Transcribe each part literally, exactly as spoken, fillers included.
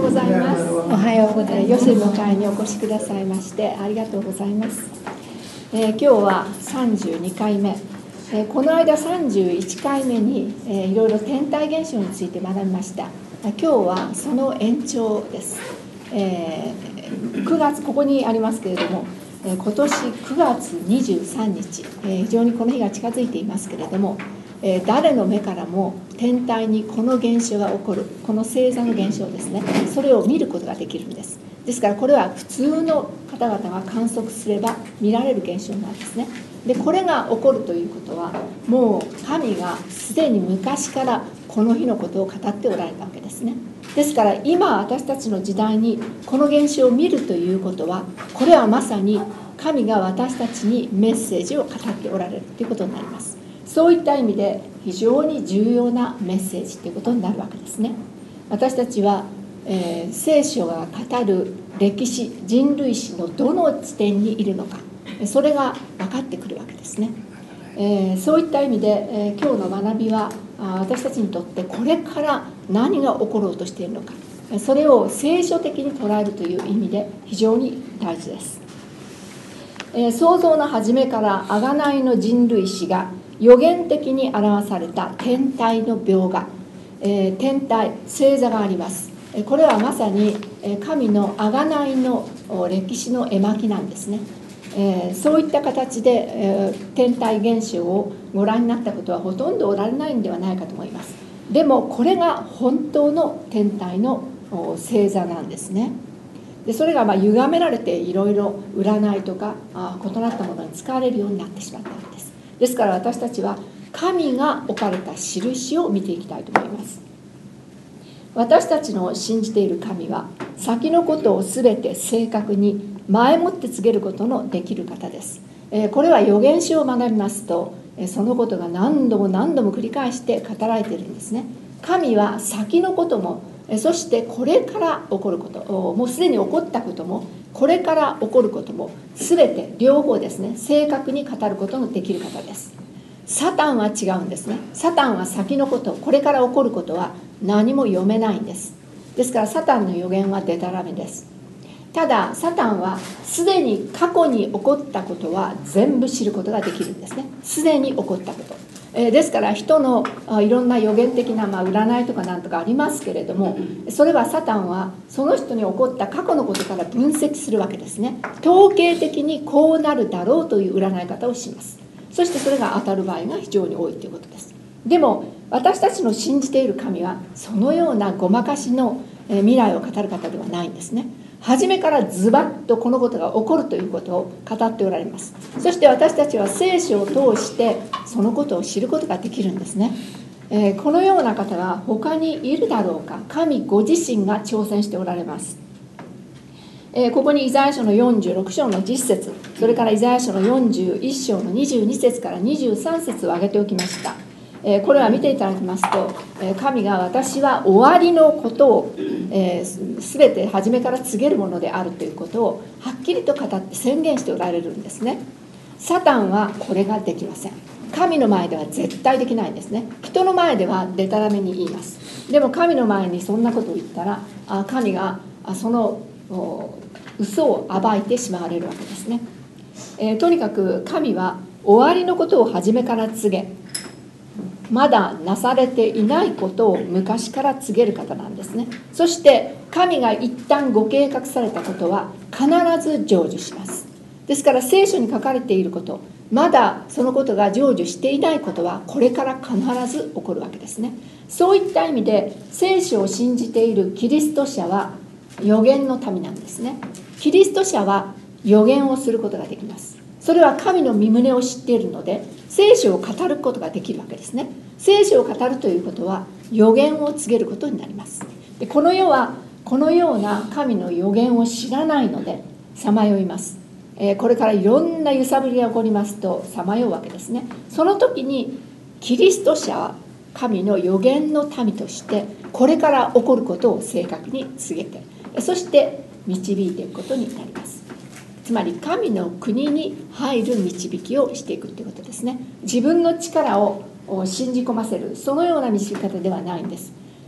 ございます。 おはようございます。 ヨセの会にお越しくださいましてありがとうございます。えー、今日はさんじゅうにかいめ、えー、この間さんじゅういっかいめに、えー、いろいろ天体現象について学びました。今日はその延長です。えー、くがつ、ここにありますけれども、えー、今年くがつにじゅうさんにち、えー、非常にこの日が近づいていますけれども、えー、誰の目からも天体にこの現象が起こる、この星座の現象ですね、それを見ることができるんです。ですからこれは普通の方々が観測すれば見られる現象なんですね。でこれが起こるということは、もう神がすでに昔からこの日のことを語っておられたわけですね。ですから今私たちの時代にこの現象を見るということは、これはまさに神が私たちにメッセージを語っておられるということになります。そういった意味で非常に重要なメッセージということになるわけですね。私たちは、えー、聖書が語る歴史、人類史のどの地点にいるのか、それが分かってくるわけですね。えー、そういった意味で、えー、今日の学びは私たちにとってこれから何が起ころうとしているのか、それを聖書的に捉えるという意味で非常に大事です。えー、創造の初めから贖いの人類史が予言的に表された天体の描画、えー、天体星座があります。これはまさに神の贖いの歴史の絵巻なんですね。えー、そういった形で、えー、天体現象をご覧になったことはほとんどおられないんではないかと思います。でもこれが本当の天体の星座なんですね。でそれがまあ歪められていろいろ占いとかあ異なったものに使われるようになってしまったわけです。ですから私たちは神が置かれた印を見ていきたいと思います。私たちの信じている神は先のことをすべて正確に前もって告げることのできる方です。これは預言書を学びますとそのことが何度も何度も繰り返して語られているんですね。神は先のことも、そしてこれから起こること、もうすでに起こったこともこれから起こることも全て両方ですね、正確に語ることのできる方です。サタンは違うんですね。サタンは先のこと、これから起こることは何も読めないんです。ですからサタンの予言はデタラメです。ただサタンはすでに過去に起こったことは全部知ることができるんですね。すでに起こったこと、えー、ですから人のあいろんな予言的な、まあ、占いとかなんとかありますけれども、それはサタンはその人に起こった過去のことから分析するわけですね。統計的にこうなるだろうという占い方をします。そしてそれが当たる場合が非常に多いということです。でも私たちの信じている神はそのようなごまかしの未来を語る方ではないんですね。初めからズバッとこのことが起こるということを語っておられます。そして私たちは聖書を通してそのことを知ることができるんですね。えー、このような方が他にいるだろうか。神ご自身が挑戦しておられます。えー、ここにイザヤ書のよんじゅうろく章のじゅっ節、それからイザヤ書のよんじゅういち章のにじゅうに節からにじゅうさん節を挙げておきました。えー、これは見ていただきますと、えー、神が私は終わりのことを、えー、全て初めから告げるものであるということをはっきりと語って宣言しておられるんですね。サタンはこれができません。神の前では絶対できないんですね。人の前ではデタラメに言います。でも神の前にそんなことを言ったら、あ神があその嘘を暴いてしまわれるわけですね。えー、とにかく神は終わりのことを初めから告げ、まだなされていないことを昔から告げる方なんですね。そして神が一旦ご計画されたことは必ず成就します。ですから聖書に書かれていること、まだそのことが成就していないことはこれから必ず起こるわけですね。そういった意味で聖書を信じているキリスト者は預言の民なんですね。キリスト者は預言をすることができます。それは神の御胸を知っているので聖書を語ることができるわけですね。聖書を語るということは預言を告げることになります。でこの世はこのような神の預言を知らないのでさまよいます。えー、これからいろんな揺さぶりが起こりますとさまようわけですね。その時にキリスト者は神の預言の民としてこれから起こることを正確に告げて、そして導いていくことになります。つまり神の国に入る導きをしていくということですね。自分の力を信じ込ませる、そのような導き方ではないんです。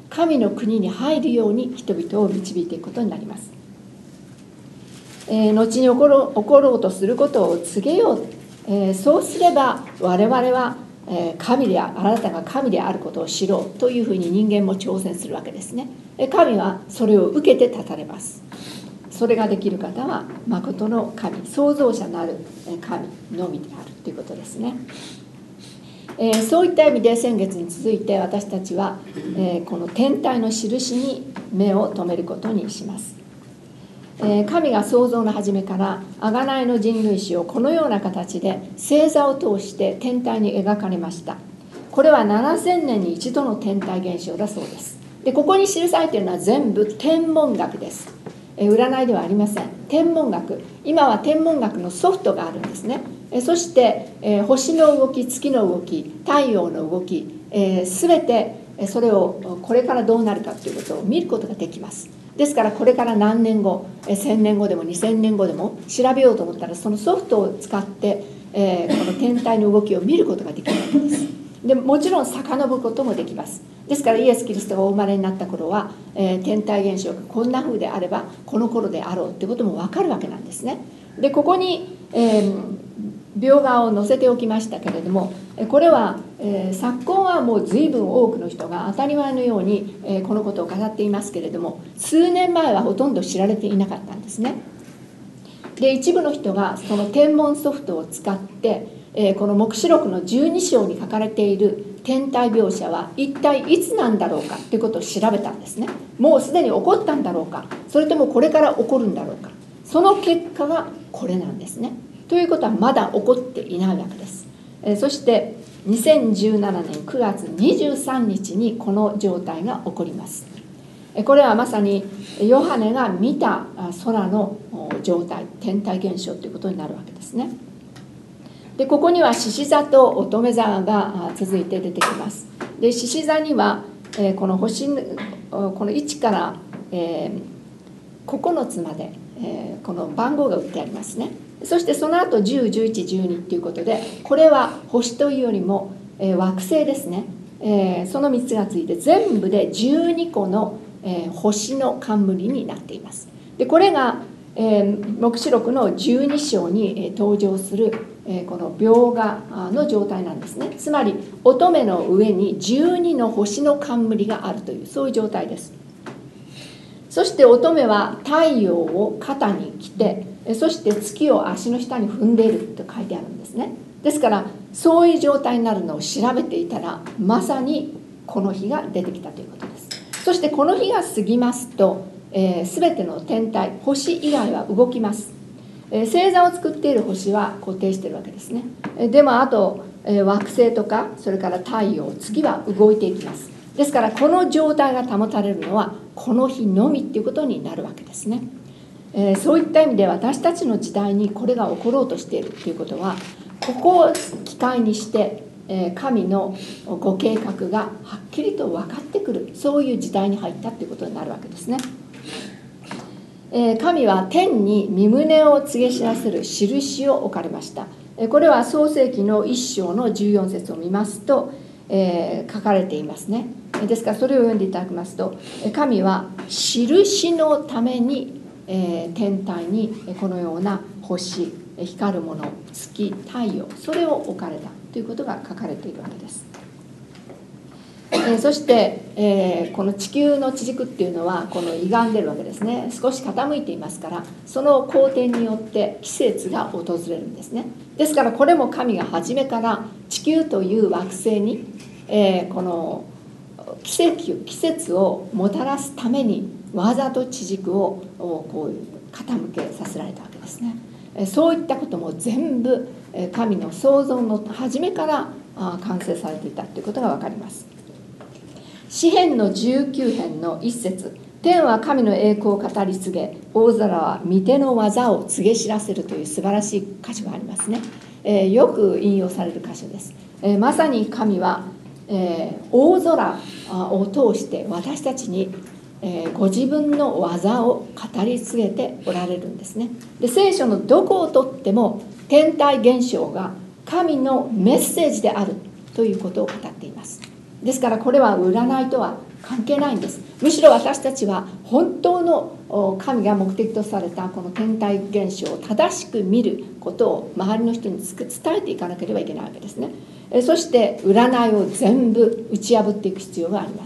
神の国に入るように人々を導いていくことになります。えー、後に起ころう、起ころうとすることを告げよう、えー、そうすれば我々は、えー、神であなたが神であることを知ろうというふうに人間も挑戦するわけですね。神はそれを受けて立たれます。それができる方は誠の神、創造者なる神のみであるということですね。えー、そういった意味で先月に続いて私たちは、えー、この天体の印に目を留めることにします。えー、神が創造の初めから贖いの人類史をこのような形で星座を通して天体に描かれました。これはななせんねんに一度の天体現象だそうです。でここに記されているのは全部天文学です。占いではありません。天文学、今は天文学のソフトがあるんですね。そして、えー、星の動き、月の動き、太陽の動き、えー、全てそれをこれからどうなるかということを見ることができます。ですからこれから何年後、せんねんごでもにせんねんごでも調べようと思ったらそのソフトを使って、えー、この天体の動きを見ることができるわけです。でもちろん遡ることもできます。ですからイエス・キリストがお生まれになった頃は、えー、天体現象がこんな風であればこの頃であろうということも分かるわけなんですね。でここに、えー、描画を載せておきましたけれども、これは、えー、昨今はもう随分多くの人が当たり前のように、えー、このことを語っていますけれども、数年前はほとんど知られていなかったんですね。で一部の人がその天文ソフトを使ってえー、この黙示録のじゅうに章に書かれている天体描写は一体いつなんだろうかということを調べたんですね。もうすでに起こったんだろうか、それともこれから起こるんだろうか。その結果がこれなんですね。ということはまだ起こっていないわけです。えー、そしてにせんじゅうななねんくがつにじゅうさんにちにこの状態が起こります。これはまさにヨハネが見た空の状態、天体現象ということになるわけですね。でここには獅子座と乙女座が続いて出てきます。で獅子座には、えー、この星このいちから、えー、ここのつまで、えー、この番号が打ってありますね。そしてその後じゅう、じゅういち、じゅうにということで、これは星というよりも、えー、惑星ですね。えー、そのみっつがついて全部でじゅうにこの、えー、星の冠になっています。でこれがえー、黙示録のじゅうに章に、えー、登場する、えー、この描画の状態なんですね。つまり乙女の上にじゅうにの星の冠があるという、そういう状態です。そして乙女は太陽を肩に着て、そして月を足の下に踏んでいると書いてあるんですね。ですからそういう状態になるのを調べていたら、まさにこの日が出てきたということです。そしてこの日が過ぎますと、えー、全ての天体、星以外は動きます。えー、星座を作っている星は固定しているわけですね。えー、でもあと、えー、惑星とかそれから太陽、月は動いていきます。ですからこの状態が保たれるのはこの日のみということになるわけですね。えー、そういった意味で私たちの時代にこれが起ころうとしているということは、ここを機会にして神のご計画がはっきりと分かってくる、そういう時代に入ったということになるわけですね。神は天に身旨を告げ知らせる印を置かれました。これは創世記のいっ章のじゅうよん節を見ますと、えー、書かれていますね。ですからそれを読んでいただきますと、神は印のために、えー、天体にこのような星、光るもの、月、太陽、それを置かれたということが書かれているわけです。えー、そして、えー、この地球の地軸っていうのはこの歪んでるわけですね。少し傾いていますから、その公転によって季節が訪れるんですね。ですからこれも神が初めから地球という惑星に、えー、この季節、季節をもたらすためにわざと地軸をこう傾けさせられたわけですね。そういったことも全部神の創造の初めから完成されていたということが分かります。詩編のじゅうきゅう編の一節、天は神の栄光を語り継げ、大空は御手の技を告げ知らせるという素晴らしい箇所がありますね。えー、よく引用される箇所です。えー、まさに神は、えー、大空を通して私たちに、えー、ご自分の技を語り継げておられるんですね。で、聖書のどこをとっても天体現象が神のメッセージであるということを語っています。ですからこれは占いとは関係ないんです。むしろ私たちは本当の神が目的とされたこの天体現象を正しく見ることを周りの人に伝えていかなければいけないわけですね。そして占いを全部打ち破っていく必要があります。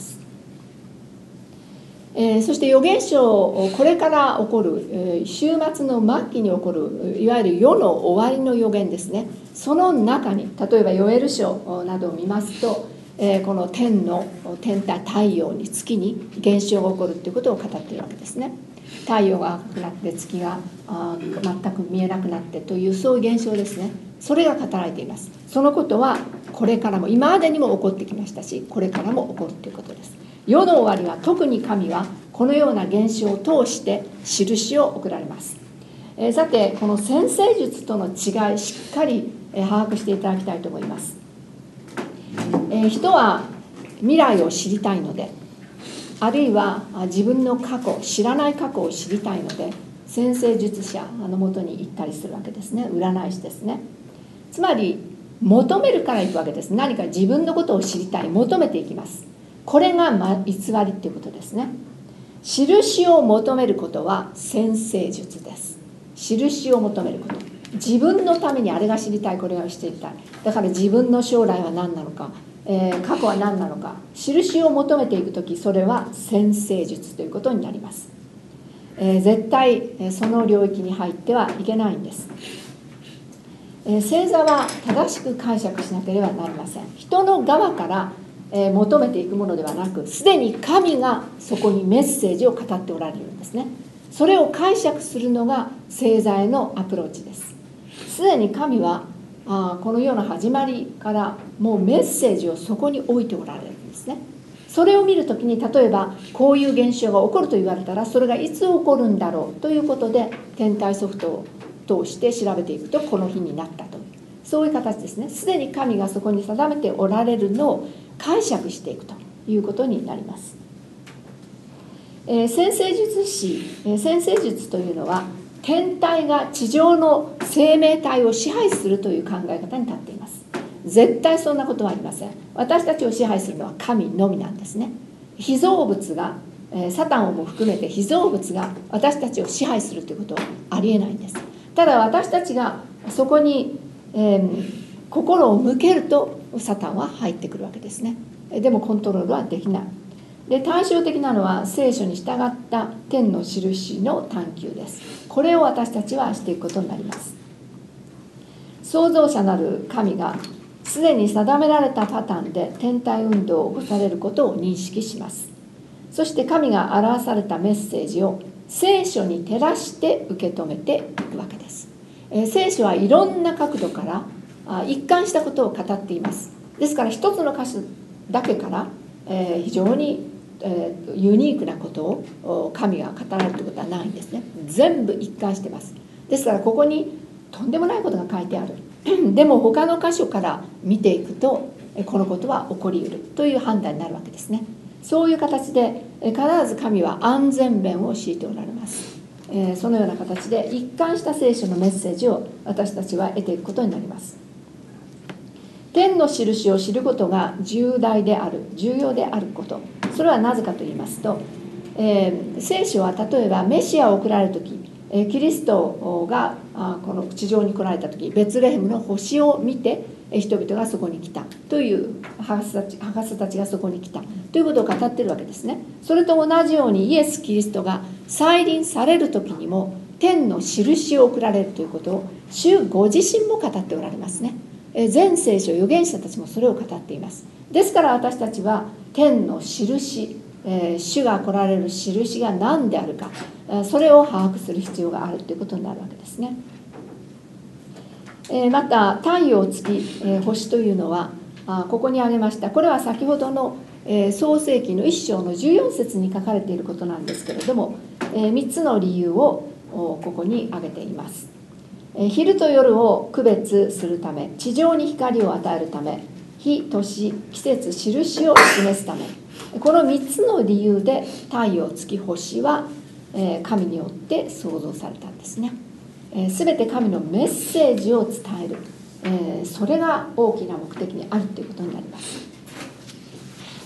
えー、そして預言書、これから起こる、えー、週末の末期に起こるいわゆる世の終わりの預言ですね。その中に例えばヨエル書などを見ますと、えー、この天の天体太陽に月に現象が起こるということを語っているわけですね。太陽が赤くなって月があ全く見えなくなってというそういう現象ですね。それが語られています。そのことはこれからも今までにも起こってきましたし、これからも起こるということです。世の終わりは特に神はこのような現象を通して印を送られます。えー、さてこの占星術との違いしっかり、えー、把握していただきたいと思います。えー、人は未来を知りたいので、あるいは自分の過去知らない過去を知りたいので占星術者のもとに行ったりするわけですね。占い師ですね。つまり求めるから行くわけです。何か自分のことを知りたい、求めていきます。これが偽りっていうことですね。印を求めることは占星術です。印を求めること、自分のためにあれが知りたい、これが知りたい、だから自分の将来は何なのか、えー、過去は何なのか、印を求めていくとき、それは占星術ということになります。えー、絶対その領域に入ってはいけないんです。えー、星座は正しく解釈しなければなりません。人の側からえー、求めていくものではなく、すでに神がそこにメッセージを語っておられるんですね。それを解釈するのが星座へのアプローチです。すでに神はあこの世の始まりからもうメッセージをそこに置いておられるんですね。それを見るときに、例えばこういう現象が起こると言われたら、それがいつ起こるんだろうということで天体ソフトを通して調べていくと、この日になったという、そういう形ですね。すでに神がそこに定めておられるのを解釈していくということになります。えー、占星術師、えー、占星術というのは天体が地上の生命体を支配するという考え方に立っています。絶対そんなことはありません。私たちを支配するのは神のみなんですね。被造物が、えー、サタンをも含めて被造物が私たちを支配するということはありえないんです。ただ私たちがそこに、えー、心を向けるとサタンは入ってくるわけですね。でもコントロールはできない。で、対照的なのは聖書に従った天の印の探求です。これを私たちはしていくことになります。創造者なる神がすでに定められたパターンで天体運動を起こされることを認識します。そして神が表されたメッセージを聖書に照らして受け止めていくわけです。えー、聖書はいろんな角度から一貫したことを語っています。ですから一つの箇所だけから、えー、非常に、えー、ユニークなことを神が語られるということはないんですね。全部一貫しています。ですからここにとんでもないことが書いてあるでも他の箇所から見ていくとこのことは起こりうるという判断になるわけですね。そういう形で必ず神は安全弁を敷いておられます。えー、そのような形で一貫した聖書のメッセージを私たちは得ていくことになります。天の印を知ることが重大である、重要であること、それはなぜかと言いますと、えー、聖書は例えばメシアを送られるとき、えー、キリストがあこの地上に来られたとき、ベツレヘムの星を見て、えー、人々がそこに来たという博士たち、博士たちがそこに来たということを語っているわけですね。それと同じようにイエス・キリストが再臨されるときにも天の印を送られるということを主ご自身も語っておられますね。全聖書預言者たちもそれを語っています。ですから私たちは天の印、えー、主が来られる印が何であるか、それを把握する必要があるということになるわけですね。えー、また太陽、月、えー、星というのはあここに挙げました。これは先ほどの、えー、創世記の一章のじゅうよん節に書かれていることなんですけれども、えー、みっつの理由をここに挙げています。昼と夜を区別するため、地上に光を与えるため、日、年、季節、印を示すため、このみっつの理由で太陽、月、星は神によって創造されたんですね。すべて神のメッセージを伝える、それが大きな目的にあるということになります。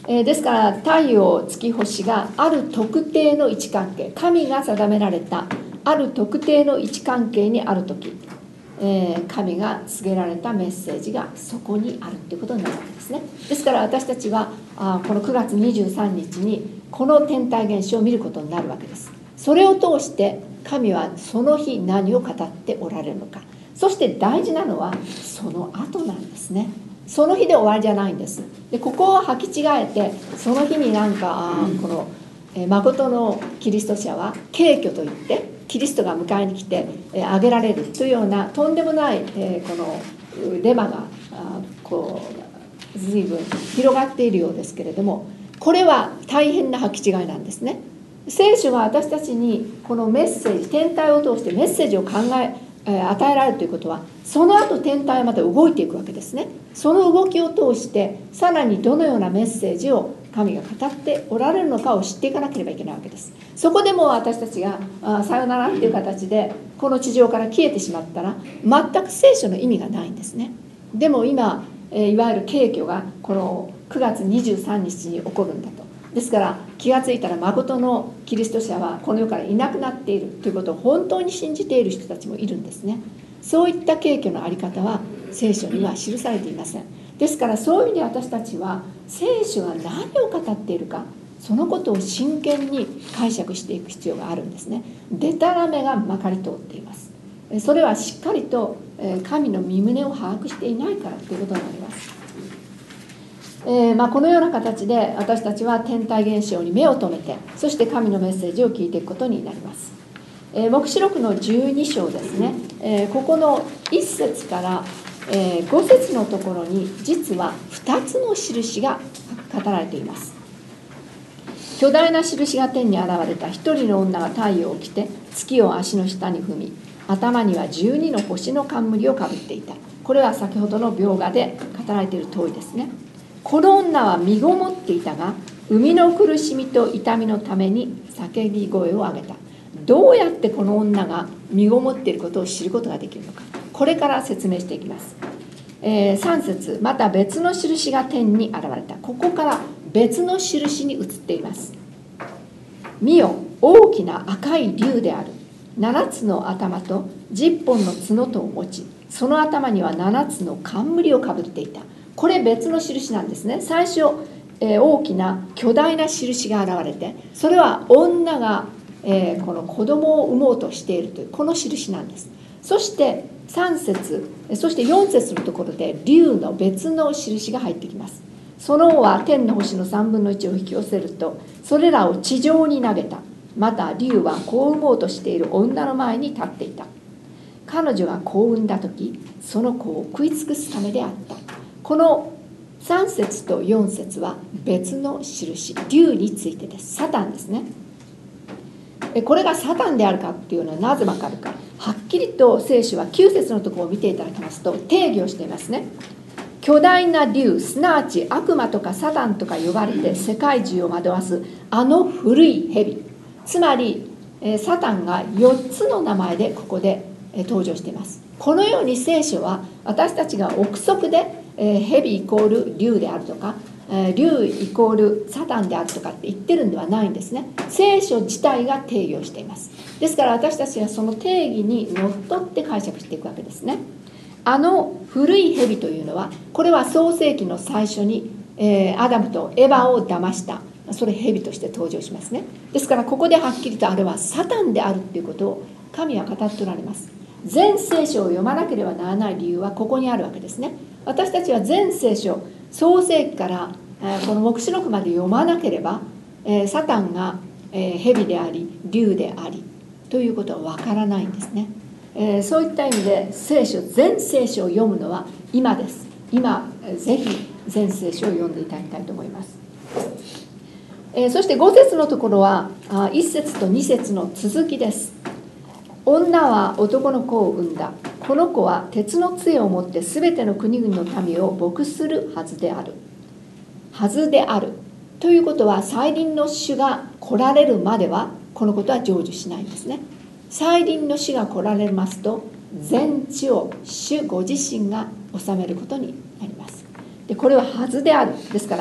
えー、ですから太陽月星がある特定の位置関係、神が定められたある特定の位置関係にあるとき、えー、神が告げられたメッセージがそこにあるということになるわけですね。ですから私たちはあこのくがつにじゅうさんにちにこの天体現象を見ることになるわけです。それを通して神はその日何を語っておられるのか、そして大事なのはその後なんですね。その日で終わりじゃないんです。でここを履き違えてその日になんかこの、えー、誠のキリスト者は敬虚といってキリストが迎えに来て、えー、挙げられるというようなとんでもない、えー、このデマがあこう随分広がっているようですけれども、これは大変な履き違いなんですね。聖書が私たちにこのメッセージ、天体を通してメッセージを考え与えられるということは、その後天体はまた動いていくわけですね。その動きを通してさらにどのようなメッセージを神が語っておられるのかを知っていかなければいけないわけです。そこでも私たちがあさよならっていう形でこの地上から消えてしまったら全く聖書の意味がないんですね。でも今いわゆる敬虚がこのくがつにじゅうさんにちに起こるんだと。ですから気がついたら誠のキリスト者はこの世からいなくなっているということを本当に信じている人たちもいるんですね。そういった敬虚のあり方は聖書には記されていません。ですからそういう意味で私たちは聖書が何を語っているか、そのことを真剣に解釈していく必要があるんですね。でたらめがまかり通っています。それはしっかりと神の身旨を把握していないからということになります。えーまあ、このような形で私たちは天体現象に目を留めて、そして神のメッセージを聞いていくことになります。えー、黙示録のじゅうにしょうですね、えー、ここのいっせつから、えー、ごせつのところに実はふたつの印が語られています。巨大な印が天に現れた。一人の女が太陽を着て月を足の下に踏み、頭にはじゅうにの星の冠をかぶっていた。これは先ほどの描画で語られている通りですね。この女は身ごもっていたが、生みの苦しみと痛みのために叫び声を上げた。どうやってこの女が身ごもっていることを知ることができるのか、これから説明していきます。えー、さん節、また別の印が天に現れた。ここから別の印に移っています。見よ、大きな赤い竜である。ななつの頭とじゅっぽんの角とを持ち、その頭にはななつの冠をかぶっていた。これ別の印なんですね。最初、えー、大きな巨大な印が現れて、それは女が、えー、この子供を産もうとしているというこの印なんです。そしてさん節、そしてよん節のところで竜の別の印が入ってきます。その王は天の星のさんぶんのいちを引き寄せると、それらを地上に投げた。また竜は子を産もうとしている女の前に立っていた。彼女が子を産んだ時、その子を食い尽くすためであった。このさん節とよん節は別の印、竜についてです。サタンですね。これがサタンであるかっていうのはなぜわかるか。はっきりと聖書はきゅう節のところを見ていただきますと定義をしていますね。巨大な竜、すなわち悪魔とかサタンとか呼ばれて世界中を惑わすあの古い蛇、つまりサタンがよっつの名前でここで登場しています。このように聖書は私たちが憶測で蛇イコール竜であるとか竜イコールサタンであるとかって言ってるんではないんですね。聖書自体が定義をしています。ですから私たちはその定義にのっとって解釈していくわけですね。あの古い蛇というのは、これは創世記の最初に、えー、アダムとエバを騙した、それ蛇として登場しますね。ですからここではっきりとあれはサタンであるということを神は語っておられます。全聖書を読まなければならない理由はここにあるわけですね。私たちは全聖書、創世記からこの黙示録まで読まなければ、サタンが蛇であり竜でありということはわからないんですね。そういった意味で聖書、全聖書を読むのは今です。今ぜひ全聖書を読んでいただきたいと思います。そしてご節のところはいち節とに節の続きです。女は男の子を産んだ。この子は鉄の杖を持ってすべての国々の民を牧するはずである。はずである。ということは再臨の主が来られるまではこのことは成就しないんですね。再臨の主が来られますと全地を主ご自身が治めることになります。でこれははずである。ですから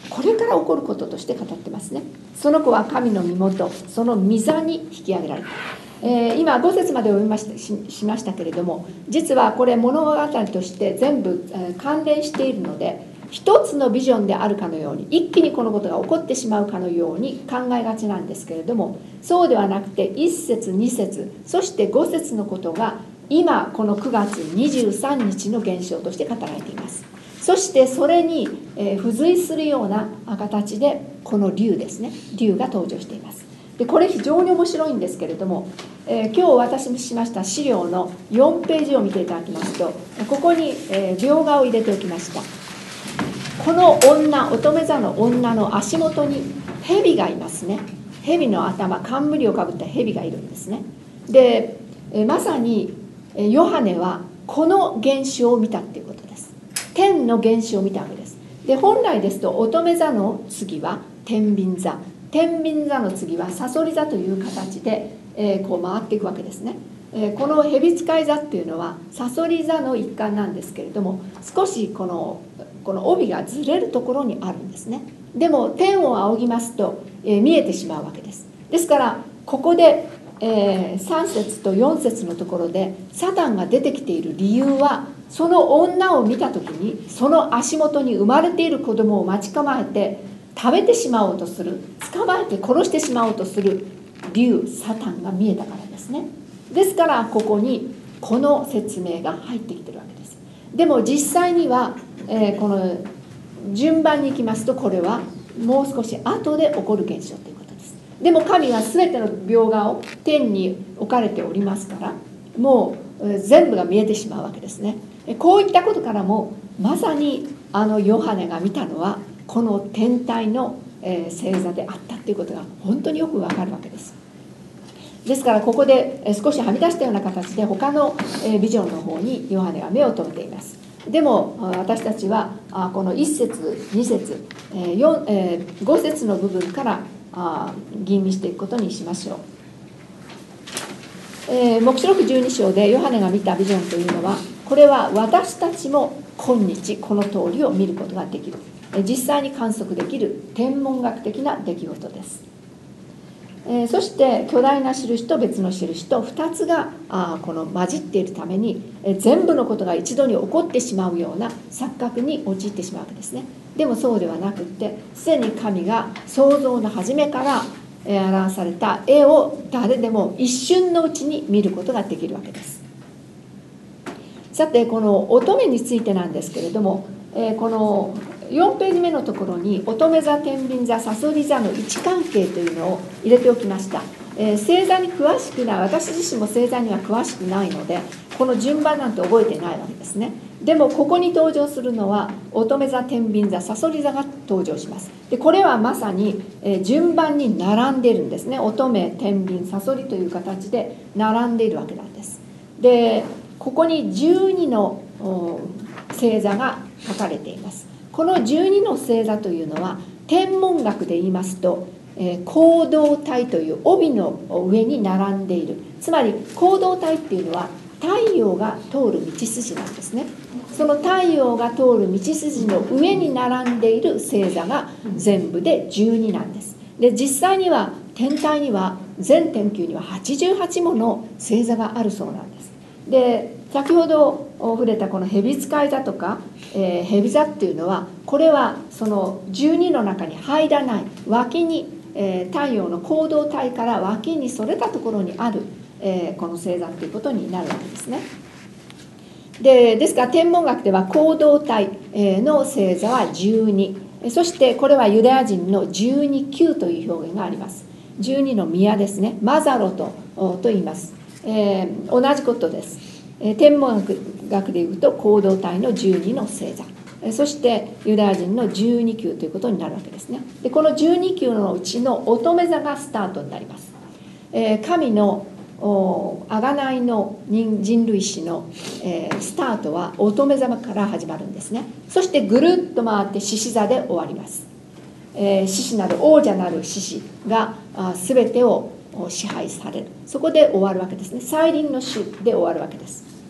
これから起こることとして語ってますね。その子は神の身元、その御座に引き上げられた。えー、今ご節まで読みました し, しましたけれども、実はこれ物語として全部、えー、関連しているので、一つのビジョンであるかのように、一気にこのことが起こってしまうかのように考えがちなんですけれども、そうではなくていち節に節そしてご節のことが今このくがつにじゅうさんにちの現象として語られています。そしてそれに、えー、付随するような形でこの竜ですね、竜が登場しています。でこれ非常に面白いんですけれども、えー、今日お渡ししました資料のよんページを見ていただきますと、ここに、えー、描画を入れておきました。この女、乙女座の女の足元に蛇がいますね。蛇の頭、冠をかぶった蛇がいるんですね。で、えー、まさにヨハネはこの現象を見たっていうことです。天の現象を見たわけです。で本来ですと乙女座の次は天秤座、天秤座の次はさそり座という形で、えー、こう回っていくわけですね。えー、この蛇使い座っていうのはさそり座の一環なんですけれども、少しこのこの帯がずれるところにあるんですね。でも天を仰ぎますと、えー、見えてしまうわけです。ですからここで、えー、さん節とよん節のところでサタンが出てきている理由は、その女を見た時にその足元に生まれている子供を待ち構えて食べてしまおうとする、捕まえて殺してしまおうとする竜サタンが見えたからですね。ですからここにこの説明が入ってきてるわけです。でも実際には、えー、この順番に行きますと、これはもう少し後で起こる現象ということです。でも神は全ての描画を天に置かれておりますから、もう全部が見えてしまうわけですね。こういったことからも、まさにあのヨハネが見たのはこの天体の星座であったということが本当によくわかるわけです。ですからここで少しはみ出したような形で他のビジョンの方にヨハネは目を留めています。でも私たちはこのいち節に節ご節の部分から吟味していくことにしましょう。えー、黙示録じゅうに章でヨハネが見たビジョンというのは、これは私たちも今日この通りを見ることができる、実際に観測できる天文学的な出来事です。えー、そして巨大な印と別の印とふたつがあこの混じっているために、えー、全部のことが一度に起こってしまうような錯覚に陥ってしまうわけですね。でもそうではなくって、すでに神が創造の初めから表された絵を誰でも一瞬のうちに見ることができるわけです。さてこの乙女についてなんですけれども、えー、このよんページ目のところに乙女座、天秤座、さそり座の位置関係というのを入れておきました。えー、星座に詳しくない、私自身も星座には詳しくないのでこの順番なんて覚えてないわけですね。でもここに登場するのは乙女座、天秤座、さそり座が登場します。でこれはまさに、えー、順番に並んでいるんですね。乙女、天秤、さそりという形で並んでいるわけなんです。でここにじゅうにの星座が書かれています。このじゅうにの星座というのは天文学で言いますと、えー、光動体という帯の上に並んでいる。つまり光動体っていうのは太陽が通る道筋なんですね。その太陽が通る道筋の上に並んでいる星座が全部でじゅうになんです。で実際には天体には全天球にははちじゅうはちもの星座があるそうなんです。で先ほど触れたこの蛇使い座とか、えー、蛇座っていうのはこれはそのじゅうにの中に入らない脇に、えー、太陽の光動体から脇にそれたところにある、えー、この星座っていうことになるわけですね。でですから天文学では光動体の星座はじゅうに、そしてこれはユダヤ人のじゅうにきゅうという表現があります。じゅうにの宮ですね、マザロとと言います。えー、同じことです。天文学でいうと光動体のじゅうにの星座、そしてユダヤ人のじゅうにきゅうということになるわけですね。でこのじゅうにきゅうのうちの乙女座がスタートになります。えー、神の贖いの人類史の、えー、スタートは乙女座から始まるんですね。そしてぐるっと回って獅子座で終わります。えー、獅子なる王者なる獅子があ全てを支配される、そこで終わるわけですね。再臨の主で終わるわけです。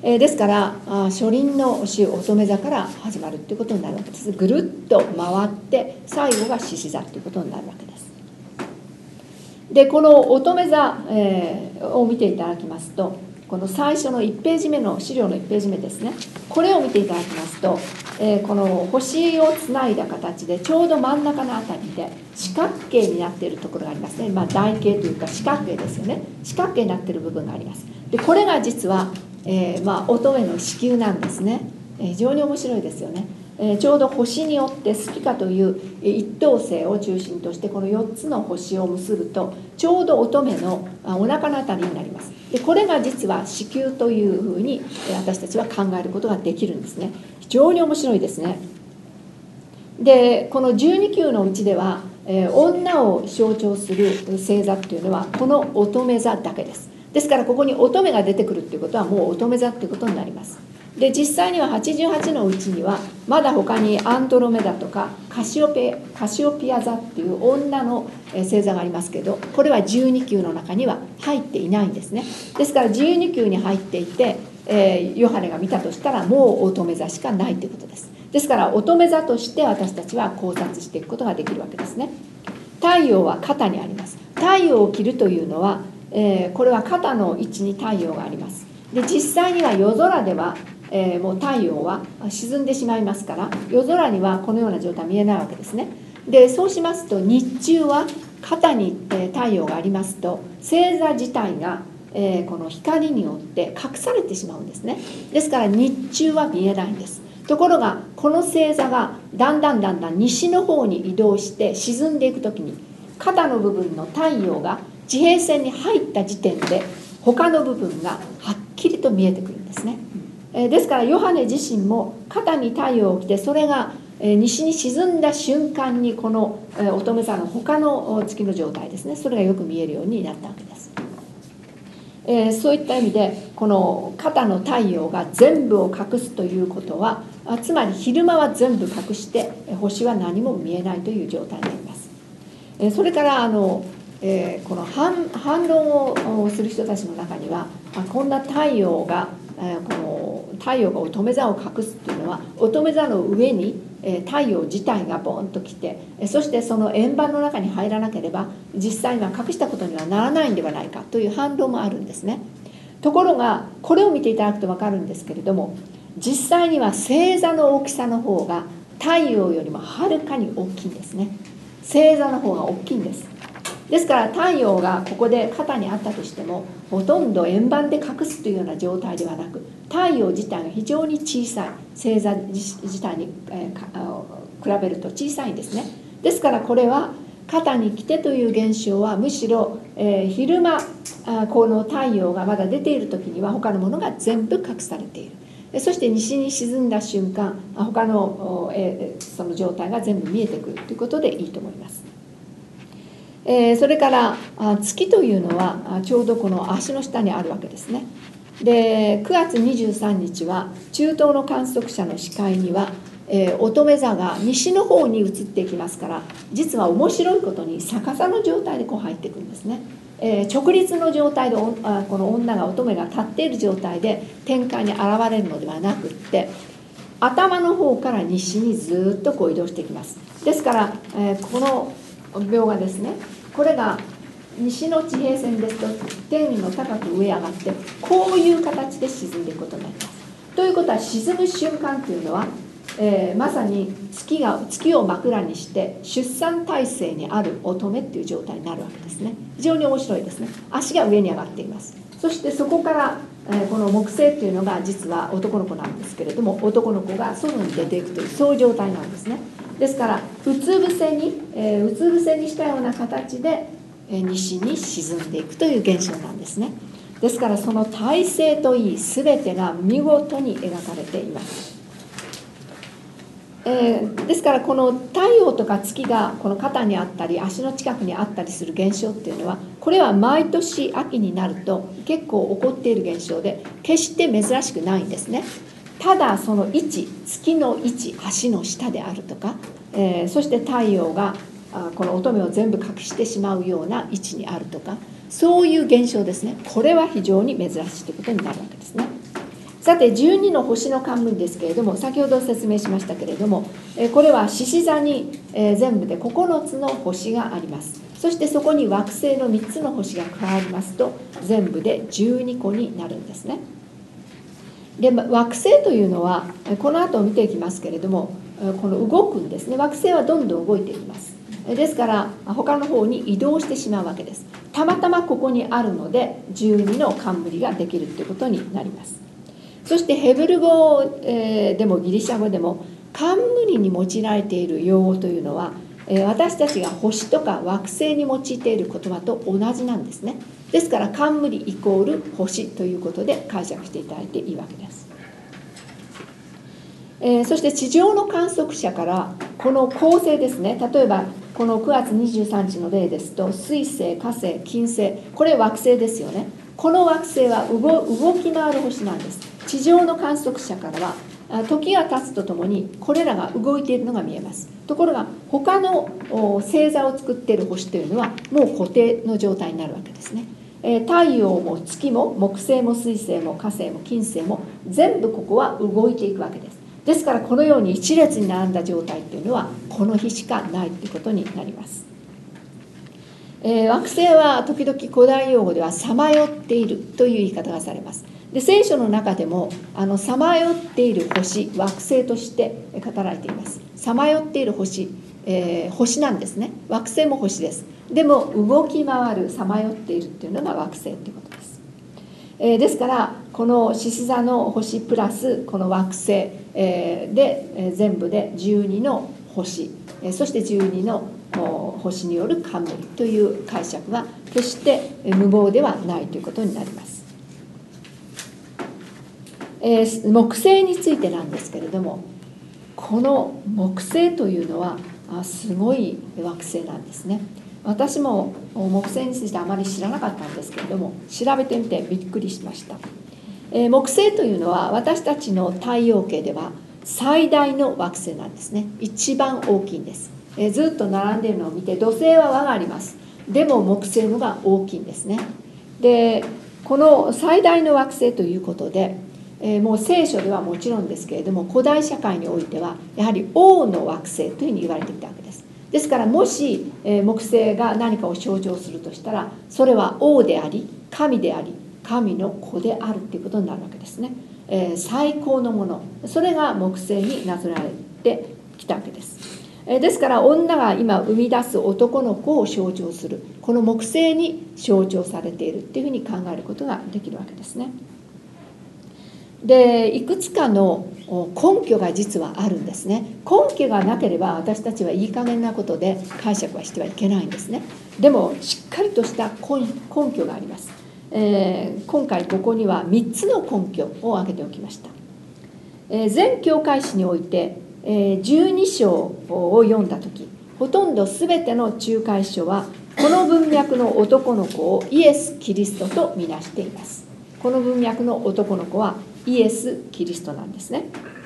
えー、ですからあ初輪の獅子乙女座から始まるということになるわけです。ぐるっと回って最後が獅子座ということになるわけです。でこの乙女座、えー、を見ていただきますと、この最初のいちページ目の資料のいちページ目ですね、これを見ていただきますと、えー、この星をつないだ形でちょうど真ん中のあたりで四角形になっているところがありますね。まあ、台形というか四角形ですよね。四角形になっている部分があります。でこれが実は、えーまあ、乙女の子宮なんですね。えー、非常に面白いですよね。えー、ちょうど星によってスピカという一等星を中心としてこのよっつの星を結ぶとちょうど乙女のお腹のあたりになります。でこれが実は子宮というふうに私たちは考えることができるんですね。非常に面白いですね。でこのじゅうに宮のうちでは、えー、女を象徴する星座っていうのはこの乙女座だけです。ですからここに乙女が出てくるっていうことはもう乙女座っていうことになります。で実際にははちじゅうはちのうちにはまだ他にアンドロメダとかカシオペ、カシオピア座っていう女の星座がありますけど、これはじゅうに宮の中には入っていないんですね。ですからじゅうに宮に入っていて、えー、ヨハネが見たとしたらもう乙女座しかないということです。ですから乙女座として私たちは考察していくことができるわけですね。太陽は肩にあります。太陽を切るというのは、えー、これは肩の位置に太陽があります。で実際には夜空ではえー、もう太陽は沈んでしまいますから夜空にはこのような状態見えないわけですね。でそうしますと日中は肩に、えー、太陽がありますと星座自体が、えー、この光によって隠されてしまうんですね。ですから日中は見えないんです。ところがこの星座がだんだんだんだん西の方に移動して沈んでいくときに肩の部分の太陽が地平線に入った時点で他の部分がはっきりと見えてくるんですね。ですからヨハネ自身も肩に太陽を着てそれが西に沈んだ瞬間にこの乙女座の他の月の状態ですね、それがよく見えるようになったわけです。えー、そういった意味でこの肩の太陽が全部を隠すということはつまり昼間は全部隠して星は何も見えないという状態になります。えー、それからあの、えー、この 反, 反論をする人たちの中にはこんな太陽がこの太陽が乙女座を隠すっていうのは乙女座の上に太陽自体がボーンと来てそしてその円盤の中に入らなければ実際には隠したことにはならないんではないかという反論もあるんですね。ところがこれを見ていただくと分かるんですけれども実際には星座の大きさの方が太陽よりもはるかに大きいんですね。星座の方が大きいんです。ですから太陽がここで肩にあったとしてもほとんど円盤で隠すというような状態ではなく太陽自体が非常に小さい星座自体に比べると小さいんですね。ですからこれは肩に来てという現象はむしろ、えー、昼間この太陽がまだ出ている時には他のものが全部隠されている。そして西に沈んだ瞬間他の、えー、その状態が全部見えてくるということでいいと思います。えー、それから月というのはちょうどこの足の下にあるわけですね。でくがつにじゅうさんにちは中東の観測者の視界には、えー、乙女座が西の方に移っていきますから実は面白いことに逆さの状態でこう入っていくんですね。えー、直立の状態でこの女が乙女が立っている状態で天界に現れるのではなくって頭の方から西にずっとこう移動していきます。ですから、えー、この描画ですね、これが西の地平線ですと天の高く上上がってこういう形で沈んでいくことになります。ということは沈む瞬間というのは、えー、まさに 月, が月を枕にして出産体制にある乙女っていう状態になるわけですね。非常に面白いですね。足が上に上がっています。そしてそこから、えー、この木星っていうのが実は男の子なんですけれども男の子が外に出ていくというそういう状態なんですね。ですからうつ伏せに、えー、うつ伏せにしたような形で、えー、西に沈んでいくという現象なんですね。ですからその体勢といい全てが見事に描かれています。えー、ですからこの太陽とか月がこの肩にあったり足の近くにあったりする現象っていうのはこれは毎年秋になると結構起こっている現象で決して珍しくないんですね。ただその位置月の位置足の下であるとか、えー、そして太陽があこの乙女を全部隠してしまうような位置にあるとかそういう現象ですね。これは非常に珍しいということになるわけですね。 さてじゅうにの星の冠ですけれども、先ほど説明しましたけれども、これは獅子座に全部でここのつの星があります。そしてそこに惑星のみっつの星が加わりますと全部でじゅうにこになるんですね。で惑星というのはこの後見ていきますけれども、この動くんですね。惑星はどんどん動いていきます。ですから他の方に移動してしまうわけです。たまたまここにあるのでじゅうにの冠ができるということになります。そしてヘブル語でもギリシャ語でも冠に用いられている用語というのは、私たちが星とか惑星に用いている言葉と同じなんですね。ですから冠イコール星ということで解釈していただいていいわけです。えー、そして地上の観測者からこの恒星ですね、例えばこのくがつにじゅうさんにちの例ですと水星、火星、金星、これ惑星ですよね。この惑星は 動, 動き回る星なんです。地上の観測者からは時が経つとともにこれらが動いているのが見えます。ところが他の星座を作っている星というのはもう固定の状態になるわけですね。太陽も月も木星も水星も火星も金星も全部ここは動いていくわけです。ですからこのように一列に並んだ状態というのはこの日しかないということになります。えー、惑星は時々古代用語ではさまよっているという言い方がされます。で聖書の中でもさまよっている星、惑星として語られています。さまよっている星、えー、星なんですね。惑星も星です。でも動き回る、さまよっているというのが惑星ということです。えー、ですからこの獅子座の星プラスこの惑星、えー、で、えー、全部でじゅうにの星、えー、そしてじゅうにの星による冠という解釈は決して無謀ではないということになります。えー、木星についてなんですけれども、この木星というのはすごい惑星なんですね。私も木星についてあまり知らなかったんですけれども、調べてみてびっくりしました。えー、木星というのは私たちの太陽系では最大の惑星なんですね。一番大きいんです。えー、ずっと並んでいるのを見て土星は輪があります。でも木星のが大きいんですね。でこの最大の惑星ということで、えー、もう聖書ではもちろんですけれども古代社会においてはやはり王の惑星というふうに言われてきたわけです。ですからもし、えー、木星が何かを象徴するとしたらそれは王であり神であり神の子であるということになるわけですね。えー、最高のもの、それが木星になぞらえてきたわけです。えー、ですから女が今生み出す男の子を象徴するこの木星に象徴されているというふうに考えることができるわけですね。でいくつかの根拠が実はあるんですね。根拠がなければ私たちはいい加減なことで解釈はしてはいけないんですね。でもしっかりとした根拠があります。えー、今回ここにはみっつの根拠を挙げておきました。えー、全教会史において、えー、じゅうに章を読んだ時、ほとんど全ての仲介書はこの文脈の男の子をイエス・キリストとみなしています。この文脈の男の子はイエス・キリストなんですね。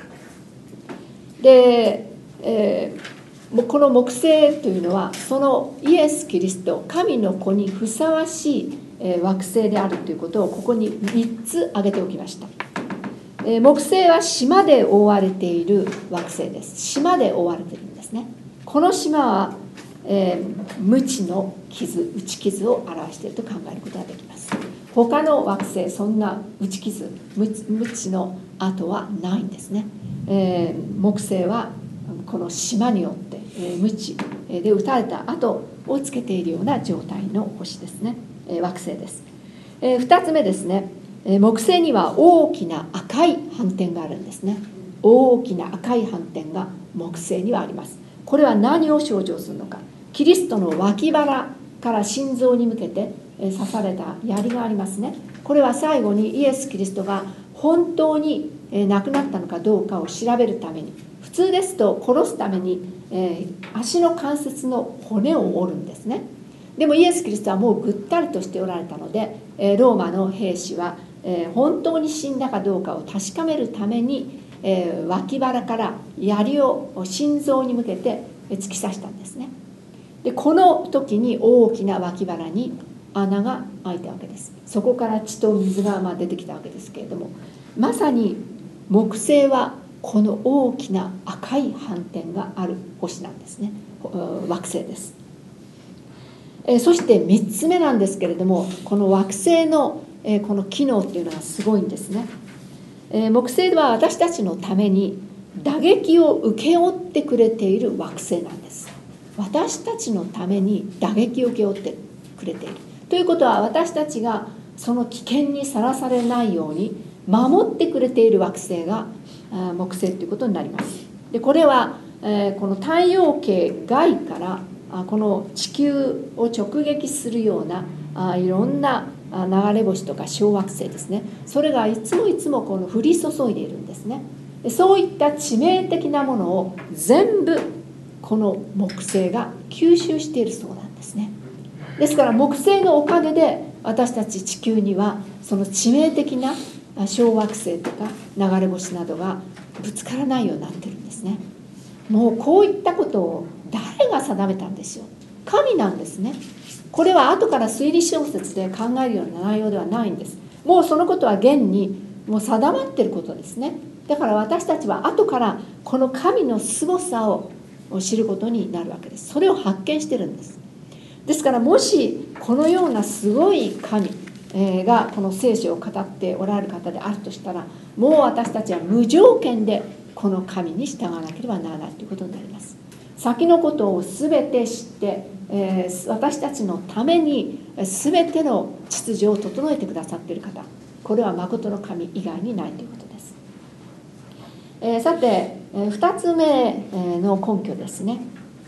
で、えー、この木星というのはそのイエス・キリスト、神の子にふさわしい惑星であるということをここにみっつ挙げておきました。えー、木星は島で覆われている惑星です。島で覆われているんですね。この島は、えー、無知の傷、打ち傷を表していると考えることができます。他の惑星そんな打ち傷、無知の跡はないんですね。えー、木星はこの島によって、えー、無知で打たれた跡をつけているような状態の星ですね、えー、惑星です。えー、ふたつめですね、えー、木星には大きな赤い斑点があるんですね。大きな赤い斑点が木星にはあります。これは何を象徴するのか。キリストの脇腹から心臓に向けて刺された槍がありますね。これは最後にイエス・キリストが本当に亡くなったのかどうかを調べるために、普通ですと殺すために、えー、足の関節の骨を折るんですね。でもイエス・キリストはもうぐったりとしておられたので、えー、ローマの兵士は、えー、本当に死んだかどうかを確かめるために、えー、脇腹から槍を心臓に向けて突き刺したんですね。でこの時に大きな脇腹に穴が開いたわけです。そこから血と水がまあ出てきたわけですけれども、 まさに木星はこの大きな赤い斑点がある星なんですね。惑星です。えそしてみっつめなんですけれども、この惑星のえこの機能っていうのはすごいんですね。え木星は私たちのために打撃を請け負ってくれている惑星なんです。私たちのために打撃を請け負ってくれているということは、私たちがその危険にさらされないように守ってくれている惑星が木星ということになります。でこれは、えー、この太陽系外からこの地球を直撃するようなあいろんな流れ星とか小惑星ですね、それがいつもいつもこの降り注いでいるんですね。でそういった致命的なものを全部この木星が吸収しているそうなんですね。ですから木星のおかげで私たち地球にはその致命的な小惑星とか流れ星などがぶつからないようになってるんですね。もうこういったことを誰が定めたんでしょう。神なんですね。これは後から推理小説で考えるような内容ではないんです。もうそのことは現にもう定まっていることですね。だから私たちは後からこの神のすごさを知ることになるわけです。それを発見してるんです。ですからもしこのようなすごい神がこの聖書を語っておられる方であるとしたら、もう私たちは無条件でこの神に従わなければならないということになります。先のことを全て知って、えー、私たちのために全ての秩序を整えてくださっている方、これは誠の神以外にないということです。えー、さてふたつめの根拠ですね。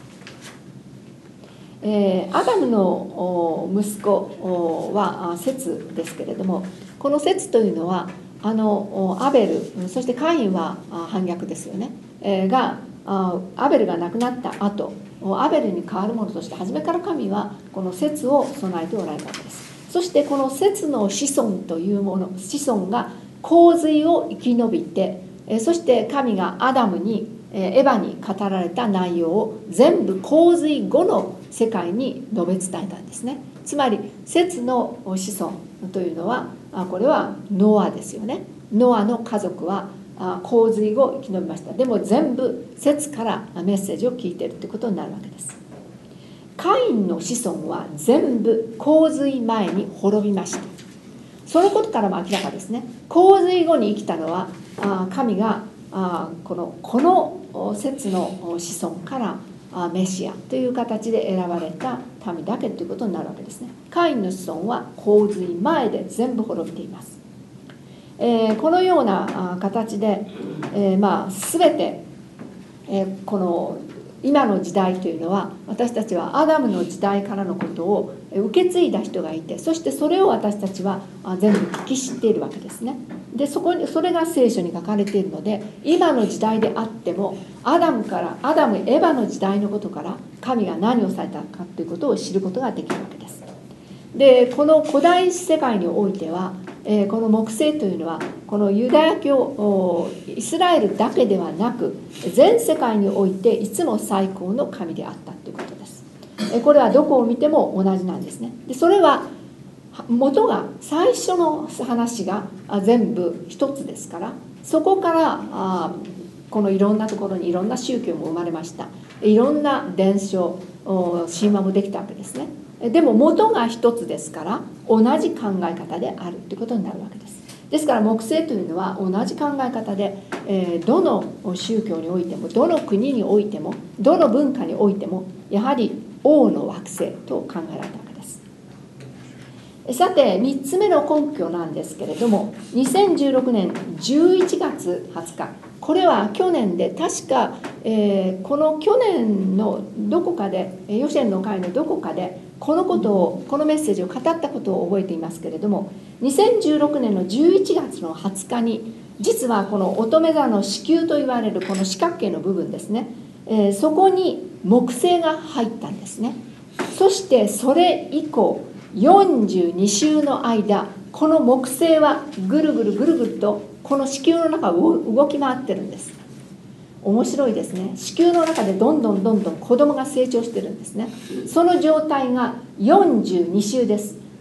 えー、アダムの息子はセツですけれども、このセツというのはあのアベル、そしてカインは反逆ですよね、えー、がアベルが亡くなった後、アベルに代わるものとして初めから神はこのセツを備えておられたわけです。そしてこのセツの子孫というもの、子孫が洪水を生き延びて、そして神がアダムにエヴァに語られた内容を全部洪水後の世界に述べ伝えたんですね。つまりセツの子孫というのは、これはノアですよね。ノアの家族は洪水後生き延びました。でも全部セツからメッセージを聞いているということになるわけです。カインの子孫は全部洪水前に滅びました。そのことからも明らかですね。洪水後に生きたのは神がこのこのセツの子孫からメシアという形で選ばれた民だけということになるわけですね。カインの子孫は洪水前で全部滅びています。えー、このような形で、えー、まあ全て、えー、この今の時代というのは、私たちはアダムの時代からのことを受け継いだ人がいて、そしてそれを私たちは全部聞き知っているわけですね。でそこにそれが聖書に書かれているので、今の時代であってもアダムからアダムエヴァの時代のことから神が何をされたかということを知ることができるわけです。でこの古代世界においては、えー、この木星というのはこのユダヤ教イスラエルだけではなく全世界においていつも最高の神であったということです。えー、これはどこを見ても同じなんですね。でそれは元が最初の話が全部一つですから、そこからあこのいろんなところにいろんな宗教も生まれました。いろんな伝承神話もできたわけですね。でも元が一つですから同じ考え方であるということになるわけです。ですから木星というのは同じ考え方で、えー、どの宗教においてもどの国においてもどの文化においてもやはり王の惑星と考えられたわけです。さてみっつめの根拠なんですけれども、にせんじゅうろくねんじゅういちがつはつか、これは去年で確か、えー、この去年のどこかでヨシェンの会のどこかでこのことをこのメッセージを語ったことを覚えていますけれども、にせんじゅうろくねんのじゅういちがつのはつかに実はこの乙女座の子宮といわれるこの四角形の部分ですね、えー、そこに木星が入ったんですね。そしてそれ以降よんじゅうにしゅうの間、この木星はぐるぐるぐるぐるとこの子宮の中を動き回ってるんです。面白いですね。子宮の中でどんどんどんどん子供が成長してるんですね。その状態がよんじゅうにしゅうです。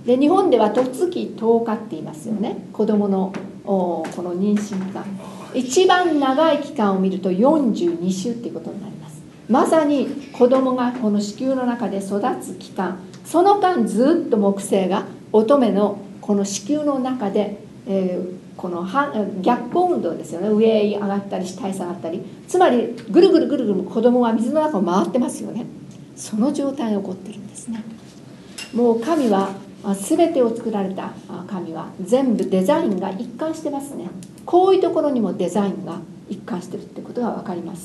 で日本では十月とおかって言いますよね。子どものこの妊娠期間、一番長い期間を見るとよんじゅうにしゅうっていうことになります。まさに子どもがこの子宮の中で育つ期間、その間ずっと木星が乙女のこの子宮の中で、えー、この逆行運動ですよね。上へ上がったり下へ下がったり、つまりぐるぐるぐるぐる子どもは水の中を回ってますよね。その状態が起こってるんですね。もう神は全てを作られた神は全部デザインが一貫してますね。こういうところにもデザインが一貫してるってことが分かります。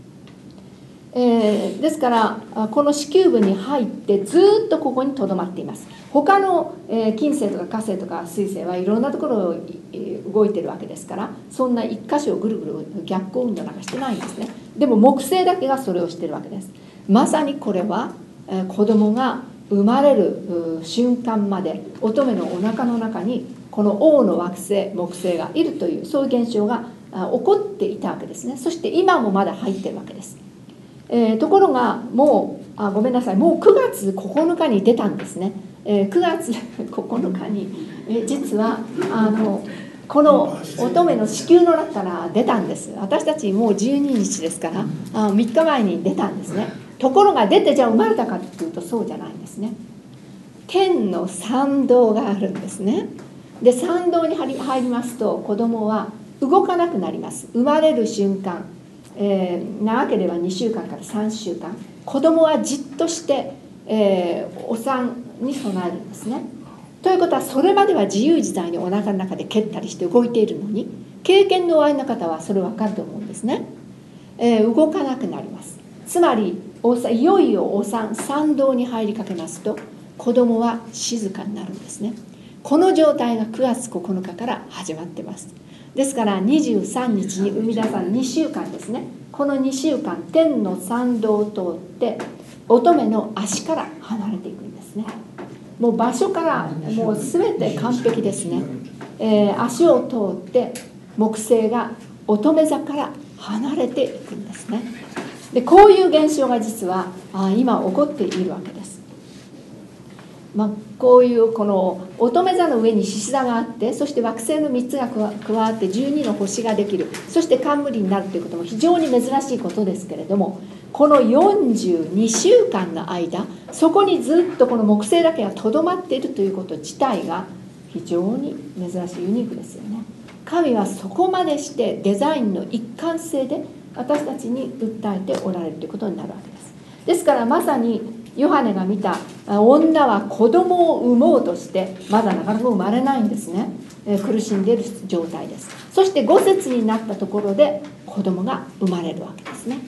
えー、ですからこの子宮部に入ってずっとここにとどまっています。他の、えー、金星とか火星とか水星はいろんなところを、えー、動いてるわけですから、そんな一箇所をぐるぐる逆行運動なんかしてないんですね。でも木星だけがそれをしてるわけです。まさにこれは、えー、子供が生まれる瞬間まで乙女のお腹の中にこの王の惑星木星がいるという、そういう現象が起こっていたわけですね。そして今もまだ入ってるわけです。えー、ところがもうあごめんなさいもうくがつここのかに出たんですね。えー、くがつここのかに、えー、実はあのこの乙女の子宮の中から出たんです。私たちもうじゅうににちですからあみっかまえに出たんですね。ところが出てじゃあ生まれたかっていうとそうじゃないんですね。天の参道があるんですね。で参道に入りますと子供は動かなくなります。生まれる瞬間、えー、長ければにしゅうかんからさんしゅうかん子供はじっとして、えー、お産に備えるんですね。ということはそれまでは自由自在にお腹の中で蹴ったりして動いているのに、経験のおありの方はそれ分かると思うんですね。えー、動かなくなります。つまりおさいよいよお産産道に入りかけますと子供は静かになるんですね。この状態がくがつここのかから始まってます。ですからにじゅうさんにちに生み出されにしゅうかんですね。このにしゅうかん天の参道を通って乙女の足から離れていくんですね。もう場所からもう全て完璧ですね。えー、足を通って木星が乙女座から離れていくんですね。でこういう現象が実はあ今起こっているわけです。まあ、こういうこの乙女座の上に獅子座があって、そして惑星のみっつが加わってじゅうにの星ができる、そして冠になるということも非常に珍しいことですけれども、このよんじゅうにしゅうかんの間そこにずっとこの木星だけがとどまっているということ自体が非常に珍しいユニークですよね。神はそこまでしてデザインの一貫性で私たちに訴えておられるということになるわけです。ですからまさにヨハネが見た女は子供を産もうとしてまだなかなか生まれないんですね。苦しんでいる状態です。そしてごせつになったところで子供が生まれるわけですね。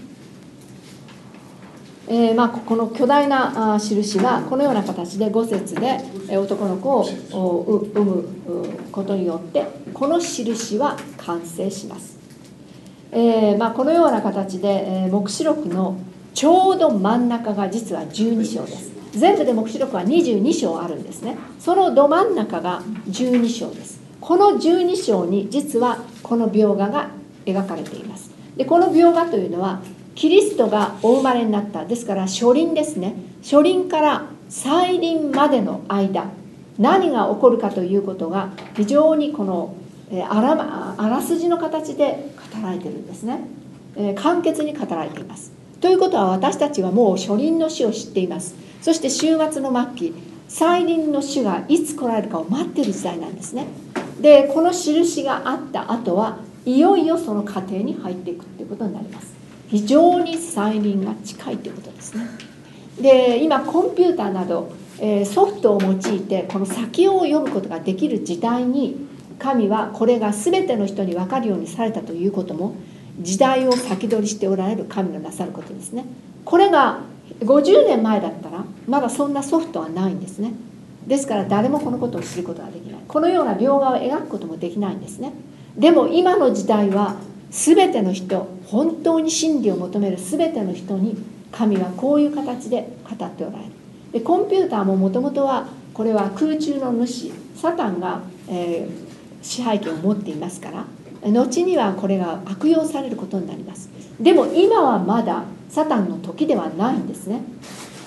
えーまあ、この巨大な印はこのような形でごせつで男の子を産むことによってこの印は完成します。えーまあ、このような形で黙示録のちょうど真ん中が実はじゅうにしょうです。全部で黙示録はにじゅうにしょうあるんですね。そのど真ん中がじゅうにしょうです。このじゅうにしょうに実はこの描画が描かれています。でこの描画というのはキリストがお生まれになった、ですから初臨ですね。初臨から再臨までの間何が起こるかということが非常にこのあら、あらすじの形で語られているんですね。えー、簡潔に語られています。ということは私たちはもう初臨の死を知っています。そして終末の末期再臨の主がいつ来られるかを待っている時代なんですね。でこの印があった後はいよいよその過程に入っていくということになります。非常に再臨が近いということですね。で今コンピューターなど、えー、ソフトを用いてこの先を読むことができる時代に神はこれが全ての人に分かるようにされたということも時代を先取りしておられる神のなさることですね。これがごじゅうねんまえだったらまだそんなソフトはないんですね。ですから誰もこのことを知ることができない、このような描画を描くこともできないんですね。でも今の時代は全ての人、本当に真理を求める全ての人に神はこういう形で語っておられる。でコンピューターももともとはこれは空中の主サタンが、えー、支配権を持っていますから、後にはこれが悪用されることになります。でも今はまだサタンの時ではないんですね。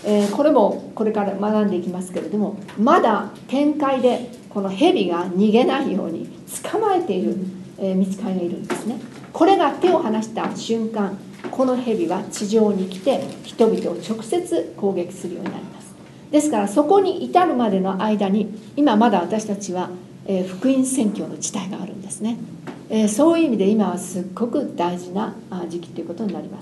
えー、これもこれから学んでいきますけれども、まだ天界でこの蛇が逃げないように捕まえている、えー、御使いがいるんですね。これが手を離した瞬間、この蛇は地上に来て人々を直接攻撃するようになります。ですからそこに至るまでの間に、今まだ私たちは、えー、福音宣教の地帯があるんですね。えー、そういう意味で今はすっごく大事な時期ということになります。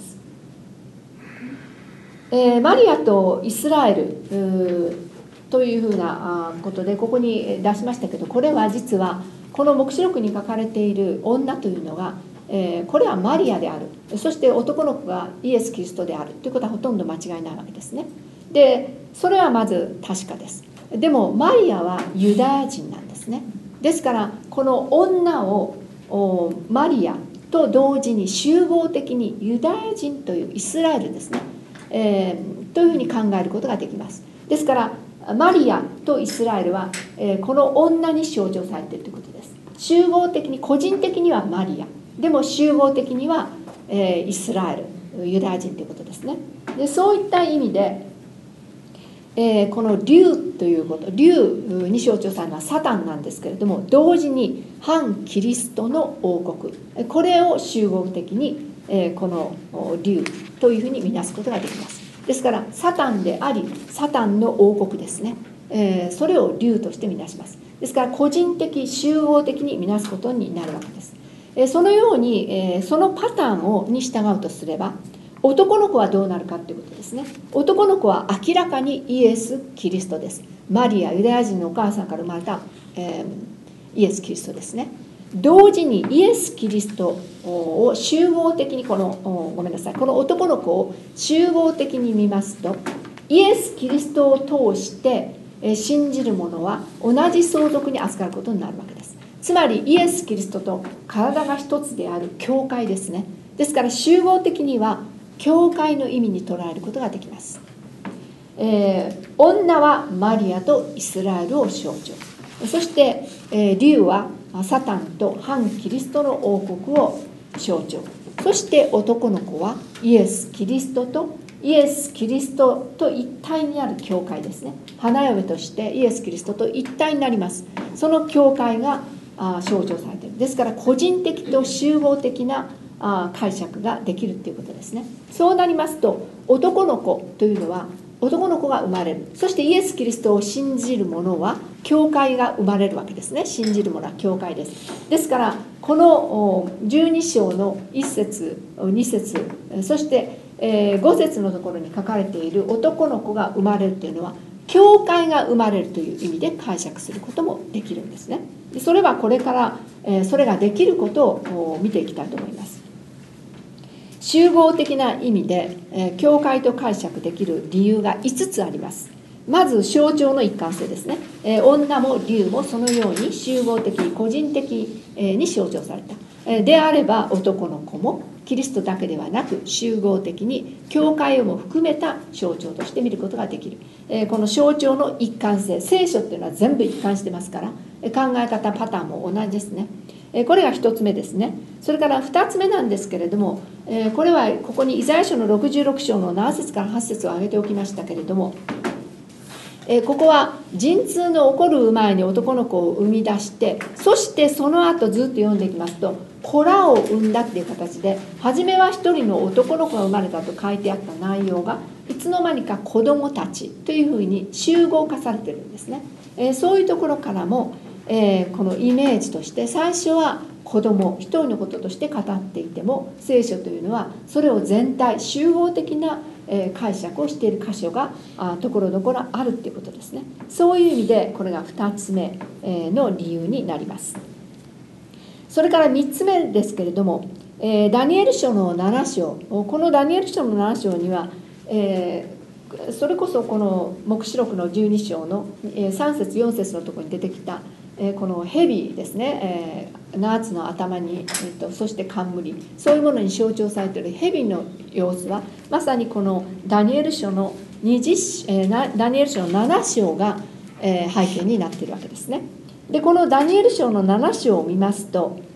えー、マリアとイスラエルというふうなことでここに出しましたけど、これは実はこの黙示録に書かれている女というのが、えー、これはマリアである、そして男の子がイエス・キリストであるということはほとんど間違いないわけですね。でそれはまず確かです。でもマリアはユダヤ人なんですね。ですからこの女をマリアと同時に集合的にユダヤ人というイスラエルですね、えー、というふうに考えることができます。ですからマリアとイスラエルは、えー、この女に象徴されているということです。集合的に個人的にはマリアでも集合的には、えー、イスラエルユダヤ人ということですね。でそういった意味で、えー、この竜ということ、竜に象徴されるのはサタンなんですけれども、同時に反キリストの王国、これを集合的に、えー、この竜というふうに見なすことができます。ですからサタンでありサタンの王国ですね、えー、それを竜として見なします。ですから個人的集合的に見なすことになるわけです。えー、そのように、えー、そのパターンをに従うとすれば、男の子はどうなるかということですね。男の子は明らかにイエス・キリストです。マリア、ユダヤ人のお母さんから生まれた、えー、イエス・キリストですね。同時にイエス・キリストを集合的にこのごめんなさいこの男の子を集合的に見ますと、イエス・キリストを通して信じる者は同じ相続に預かることになるわけです。つまりイエス・キリストと体が一つである教会ですね。ですから集合的には教会の意味に捉えることができます。えー、女はマリアとイスラエルを象徴、そして、えー、竜はサタンと反キリストの王国を象徴、そして男の子はイエス・キリストとイエス・キリストと一体になる教会ですね。花嫁としてイエス・キリストと一体になります。その教会が象徴されている。ですから個人的と集合的な解釈ができるということですね。そうなりますと男の子というのは男の子が生まれる、そしてイエス・キリストを信じる者は教会が生まれるわけですね。信じる者は教会です。ですからこのじゅうに章のいっ節に節そしてご節のところに書かれている男の子が生まれるというのは教会が生まれるという意味で解釈することもできるんですね。それはこれからそれができることを見ていきたいと思います。集合的な意味で、えー、教会と解釈できる理由がいつつあります。まず象徴の一貫性ですね、えー、女も竜もそのように集合的個人的、えー、に象徴された、えー、であれば男の子もキリストだけではなく集合的に教会をも含めた象徴として見ることができる、えー、この象徴の一貫性、聖書っていうのは全部一貫してますから、えー、考え方パターンも同じですね。これが一つ目ですね。それから二つ目なんですけれども、これはここにイザヤ書のろくじゅうろく章のなな節からはち節を挙げておきましたけれども、ここは陣痛の起こる前に男の子を生み出して、そしてその後ずっと読んでいきますと子らを産んだっていう形で、初めは一人の男の子が生まれたと書いてあった内容がいつの間にか子供たちというふうに集合化されてるんですね。そういうところからもえー、このイメージとして最初は子供一人のこととして語っていても、聖書というのはそれを全体集合的な、えー、解釈をしている箇所があところどころあるっていうことですね。そういう意味でこれがふたつめ、えー、の理由になります。それからみっつめですけれども、えー、ダニエル書のなな章、このダニエル書のなな章には、えー、それこそこの黙示録のじゅうに章のさん節よん節のところに出てきたこの蛇ですね、えー、ナーツの頭に、えー、とそして冠、そういうものに象徴されている蛇の様子はまさにこのダニエル書のにじゅう、えー、ダニエル書のなな章が、えー、背景になっているわけですね。でこのダニエル書のなな章を見ますと、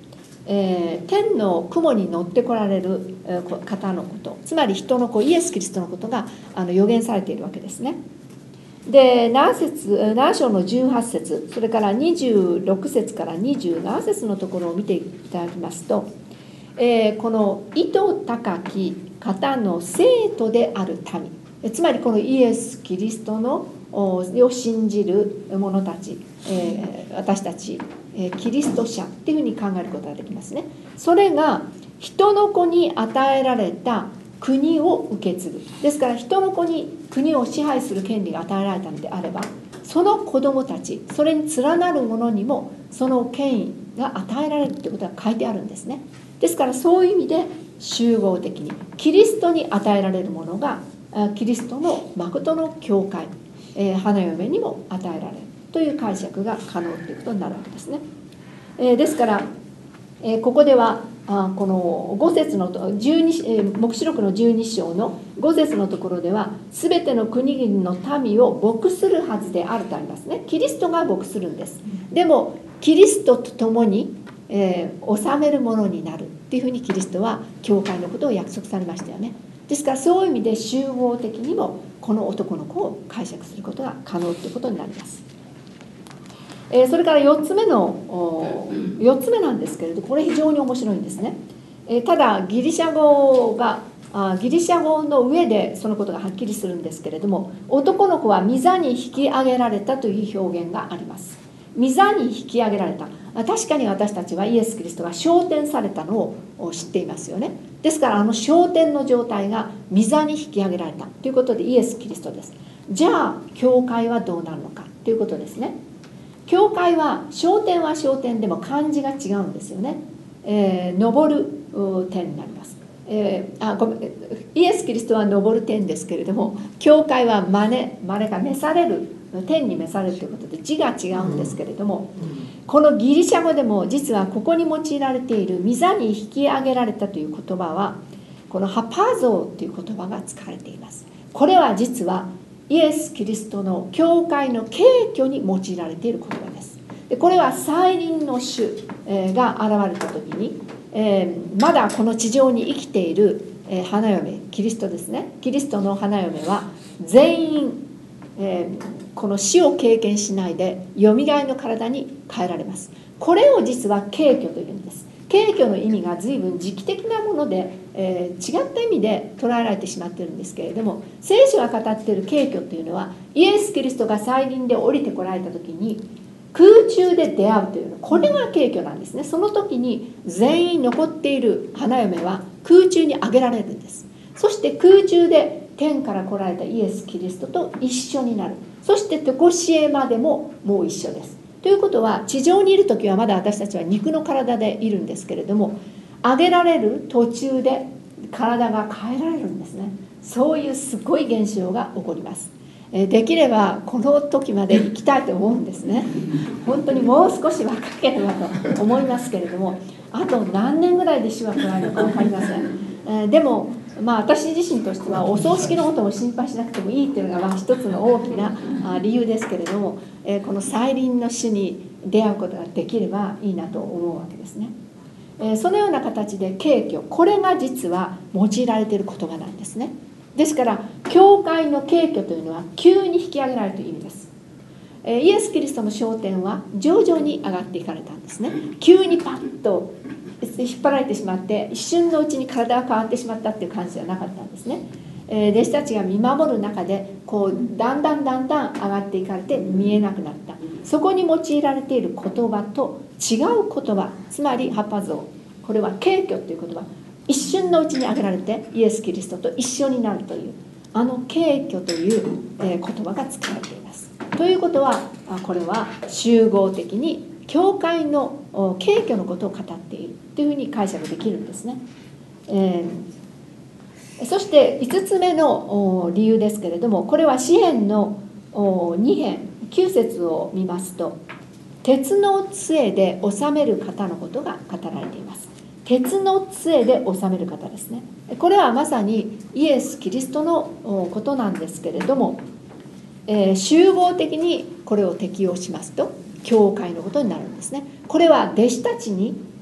えー、天の雲に乗ってこられる方のこと、つまり人の子イエス・キリストのことがあの予言されているわけですね。で、何節何章のじゅうはち節、それからにじゅうろく節からにじゅうなな節のところを見ていただきますと、えー、この意図高き方の生徒である民、つまりこのイエス・キリストのを信じる者たち、えー、私たち、えー、キリスト者っていうふうに考えることができますね。それが人の子に与えられた国を受け継ぐ。ですから人の子に国を支配する権利が与えられたのであれば、その子供たち、それに連なる者にもその権威が与えられるということが書いてあるんですね。ですからそういう意味で集合的にキリストに与えられるものがキリストの誠の教会、えー、花嫁にも与えられるという解釈が可能ということになるわけですね。えー、ですから、えー、ここではあこのご節のじゅうに、えー、黙示録のじゅうに章のご節のところでは、すべての国々の民を牧するはずであるとありますね。キリストが牧するんです。でもキリストと共に、えー、治めるものになるっていうふうにキリストは教会のことを約束されましたよね。ですからそういう意味で集合的にもこの男の子を解釈することが可能ということになります。えー、それからよっつめのよっつめなんですけれど、これ非常に面白いんですね。えー、ただギリシャ語があギリシャ語の上でそのことがはっきりするんですけれども、男の子は御座に引き上げられたという表現があります。御座に引き上げられた。確かに私たちはイエス・キリストが昇天されたのを知っていますよね。ですからあの昇天の状態が御座に引き上げられたということでイエス・キリストです。じゃあ教会はどうなるのかということですね。教会は昇天は昇天でも漢字が違うんですよね。えー、昇る天になります。えー、あごめんイエス・キリストは昇る天ですけれども、教会は真似真似が召される天に召されるということで字が違うんですけれども、このギリシャ語でも実はここに用いられている御座に引き上げられたという言葉は、このハパゾーという言葉が使われています。これは実はイエス・キリストの教会の敬虚に用いられている言葉です。でこれは再臨の主が現れた時に、えー、まだこの地上に生きている花嫁キリストですね。キリストの花嫁は全員、えー、この死を経験しないでよみがえの体に変えられます。これを実は敬虚というんです。敬虚の意味が随分時期的なもので、えー、違った意味で捉えられてしまっているんですけれども、聖書が語っている敬虚というのはイエス・キリストが再臨で降りてこられた時に空中で出会うというの、これが敬虚なんですね。その時に全員残っている花嫁は空中に上げられるんです。そして空中で天から来られたイエス・キリストと一緒になる。そして常しえまでももう一緒です。ということは地上にいる時はまだ私たちは肉の体でいるんですけれども、上げられる途中で体が変えられるんですね。そういうすごい現象が起こります。できればこの時まで行きたいと思うんですね。本当にもう少し若ければと思いますけれども、あと何年ぐらいで主は来られるのか分かりません。でもまあ私自身としてはお葬式のことも心配しなくてもいいっていうのがまあ一つの大きな理由ですけれども、この再臨の主に出会うことができればいいなと思うわけですね。そのような形で敬虚、これが実は用いられている言葉なんですね。ですから教会の敬虚というのは急に引き上げられるという意味です。イエス・キリストの昇天は徐々に上がっていかれたんですね。急にパッと引っ張られてしまって一瞬のうちに体が変わってしまったっていう感じではなかったんですね。弟子たちが見守る中でこうだんだんだんだん上がっていかれて見えなくなった。そこに用いられている言葉と違う言葉、つまりハパゾー、これは敬虚という言葉、一瞬のうちに上げられてイエス・キリストと一緒になるというあの敬虚という言葉が使われています。ということはこれは集合的に教会の敬虚のことを語っているというふうに解釈できるんですね。えー、そしていつつめの理由ですけれども、これは詩編のに編きゅう節を見ますと、鉄の杖で治める方のことが語られています。鉄の杖で治める方ですね。これはまさにイエス・キリストのことなんですけれども、えー、集合的にこれを適用しますと教会のことになるんですね。これは弟子たちに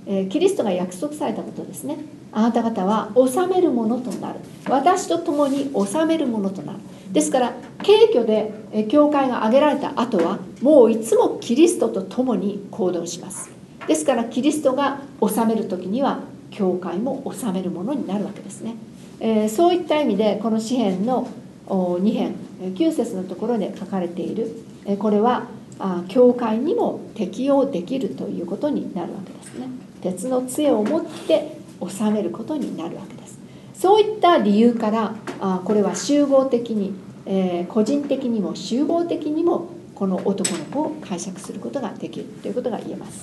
えー、キリストが約束されたことですね。あなた方は治めるものとなる、私と共に治めるものとなる。ですから軽挙で、えー、教会が挙げられた後はもういつもキリストと共に行動します。ですからキリストが治める時には教会も治めるものになるわけですね。えー、そういった意味でこの詩編のに編きゅう節のところで書かれている、えー、これはあ教会にも適用できるということになるわけですね。鉄の杖を持って治めることになるわけです。そういった理由からあこれは集合的に、えー、個人的にも集合的にもこの男の子を解釈することができるということが言えます。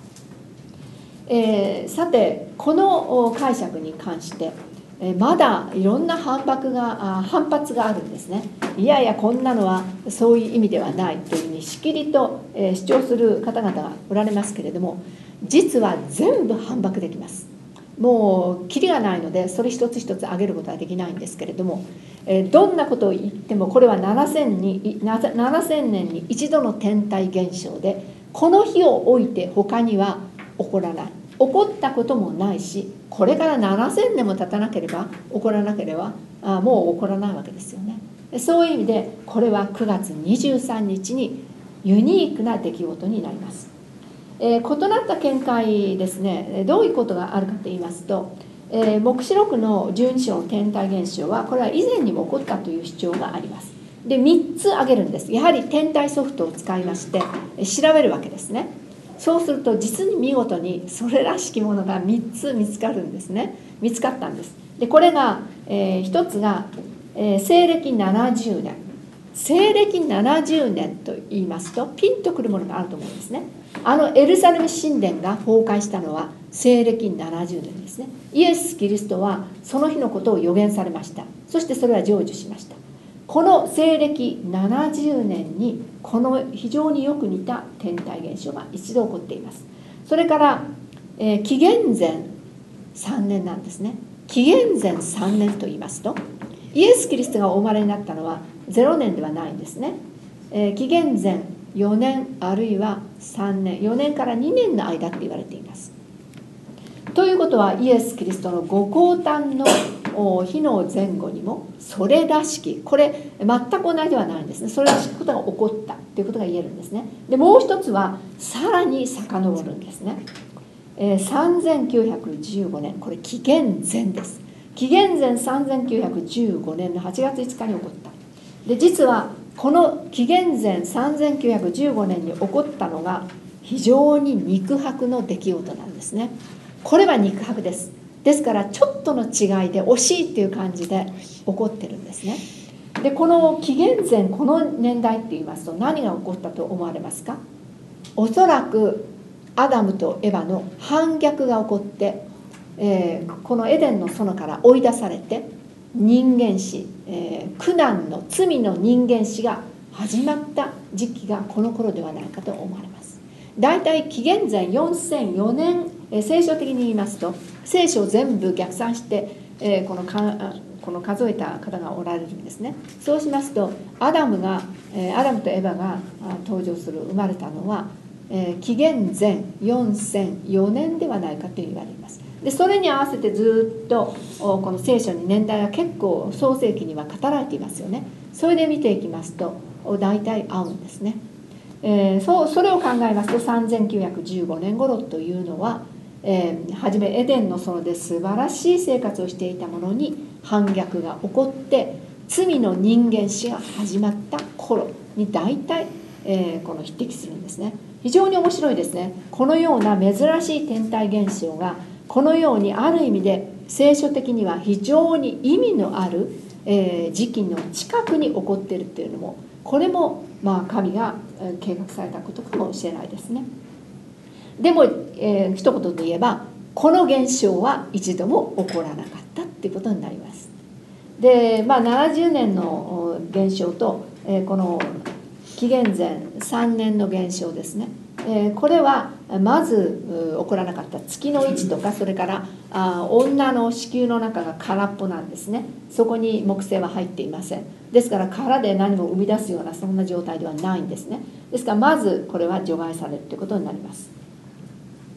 えー、さてこの解釈に関してまだいろんな反発が反発があるんですね。いやいやこんなのはそういう意味ではないというふうにしきりと主張する方々がおられますけれども、実は全部反駁できます。もうキリがないのでそれ一つ一つ挙げることはできないんですけれども、どんなことを言ってもこれはななせんねんに一度の天体現象で、この日を置いて他には起こらない、起こったこともないし、これからななせんねんも経たなければ起こらなければあもう起こらないわけですよね。そういう意味でこれはくがつにじゅうさんにちにユニークな出来事になります。えー、異なった見解ですね。どういうことがあるかと言いますと、えー、黙示録のじゅうに章の天体現象はこれは以前にも起こったという主張があります。でみっつ挙げるんです。やはり天体ソフトを使いまして調べるわけですね。そうすると実に見事にそれらしきものがみっつ見つかるんですね。見つかったんです。でこれが、えー、ひとつが、えー、西暦ななじゅうねん。西暦ななじゅうねんと言いますとピンとくるものがあると思うんですね。あのエルサレム神殿が崩壊したのは西暦ななじゅうねんですね。イエス・キリストはその日のことを予言されました。そしてそれは成就しました。この西暦ななじゅうねんにこの非常によく似た天体現象が一度起こっています。それから、えー、紀元前さんねんなんですね。紀元前さんねんと言いますとイエス・キリストがお生まれになったのはゼロねんではないんですね。えー、紀元前よねんあるいはさんねん、よねんからにねんの間って言われています。ということはイエス・キリストのご降誕の日の前後にもそれらしき、これ全く同じではないんですね。それらしきことが起こったということが言えるんですね。でもう一つはさらに遡るんですね。えー、さんぜんきゅうひゃくじゅうごねん、これ紀元前です。紀元前さんぜんきゅうひゃくじゅうごねんのはちがついつかに起こった。で実はこの紀元前さんぜんきゅうひゃくじゅうごねんに起こったのが非常に肉薄の出来事なんですね。これは肉薄です。ですからちょっとの違いで惜しいっていう感じで起こってるんですね。でこの紀元前この年代って言いますと何が起こったと思われますか？おそらくアダムとエバの反逆が起こって、えー、このエデンの園から追い出されて人間史、えー、苦難の罪の人間史が始まった時期がこの頃ではないかと思われます。だいたい紀元前よんせんよねん、えー、聖書的に言いますと聖書を全部逆算して、えー、このかこの数えた方がおられるんですね。そうしますとアダムが、えー、アダムとエバが登場する生まれたのは、えー、紀元前よんせんよねんではないかと言われます。でそれに合わせてずっとこの聖書に年代が結構創世記には語られていますよね。それで見ていきますと大体合うんですね。えー、そうそれを考えますとさんぜんきゅうひゃくじゅうごねん頃というのは、えー、初めエデンの園で素晴らしい生活をしていたものに反逆が起こって罪の人間史が始まった頃に大体、えー、この匹敵するんですね。非常に面白いですね。このような珍しい天体現象がこのようにある意味で聖書的には非常に意味のある、えー、時期の近くに起こっているというのもこれもまあ神が計画されたことかもしれないですね。でも、えー、一言で言えばこの現象は一度も起こらなかったっていうことになります。で、まあ、ななじゅうねんの現象と、えー、この紀元前さんねんの現象ですね。えー、これはまず起こらなかった月の位置とかそれからあ女の子宮の中が空っぽなんですね。そこに木星は入っていません。ですから殻で何も生み出すようなそんな状態ではないんですね。ですからまずこれは除外されるということになります。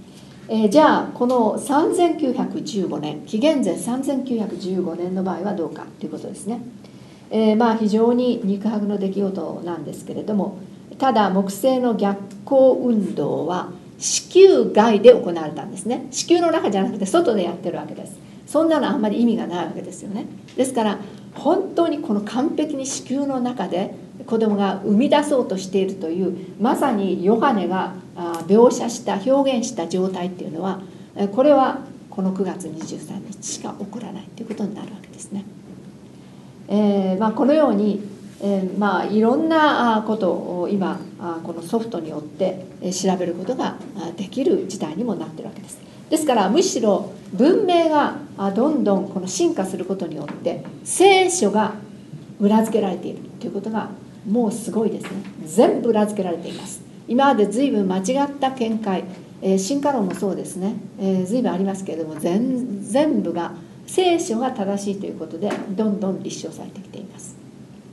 えー、じゃあこのさんぜんきゅうひゃくじゅうごねん、紀元前さんぜんきゅうひゃくじゅうごねんの場合はどうかということですね。えー、まあ非常に肉薄の出来事なんですけれども、ただ木星の逆行運動は子宮外で行われたんですね。子宮の中じゃなくて外でやってるわけです。そんなのあんまり意味がないわけですよね。ですから本当にこの完璧に子宮の中で子供が生み出そうとしているという、まさにヨハネが描写した表現した状態っていうのは、これはこのくがつにじゅうさんにちしか起こらないということになるわけですね。えーまあ、このように、えーまあ、いろんなことを今このソフトによって調べることができる時代にもなっているわけです。ですからむしろ文明がどんどんこの進化することによって聖書が裏付けられているということがもうすごいですね。全部裏付けられています。今まで随分間違った見解、えー、進化論もそうですね、えー、随分ありますけれども、全全部が聖書が正しいということでどんどん立証されてきています。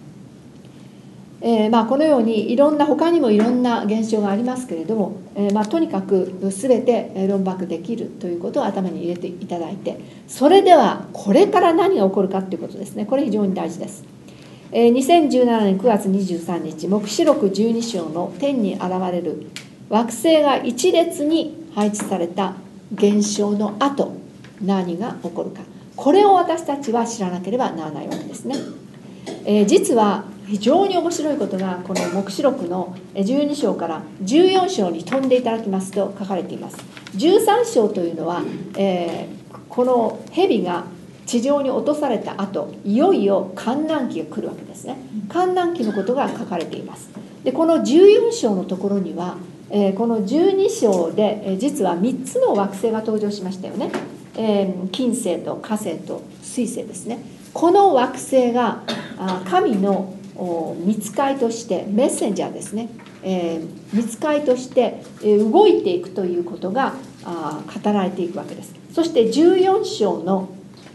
えーまあ、このようにいろんな他にもいろんな現象がありますけれども、えーまあ、とにかく全て論駁できるということを頭に入れていただいて、それではこれから何が起こるかということですね。これ非常に大事です。えー、にせんじゅうななねんくがつにじゅうさんにち、黙示録じゅうに章の天に現れる惑星が一列に配置された現象の後、何が起こるか、これを私たちは知らなければならないわけですね。えー、実は非常に面白いことがこの黙示録のじゅうに章からじゅうよん章に飛んでいただきますと書かれています。じゅうさん章というのは、えー、この蛇が地上に落とされた後、いよいよ観覧期が来るわけですね。観覧期のことが書かれています。でこのじゅうよん章のところには、えー、このじゅうに章で、えー、実はみっつの惑星が登場しましたよね。えー、金星と火星と水星ですね。この惑星が神の御使いとしてメッセンジャーですね、えー、御使いとして動いていくということが語られていくわけです。そしてじゅうよん章の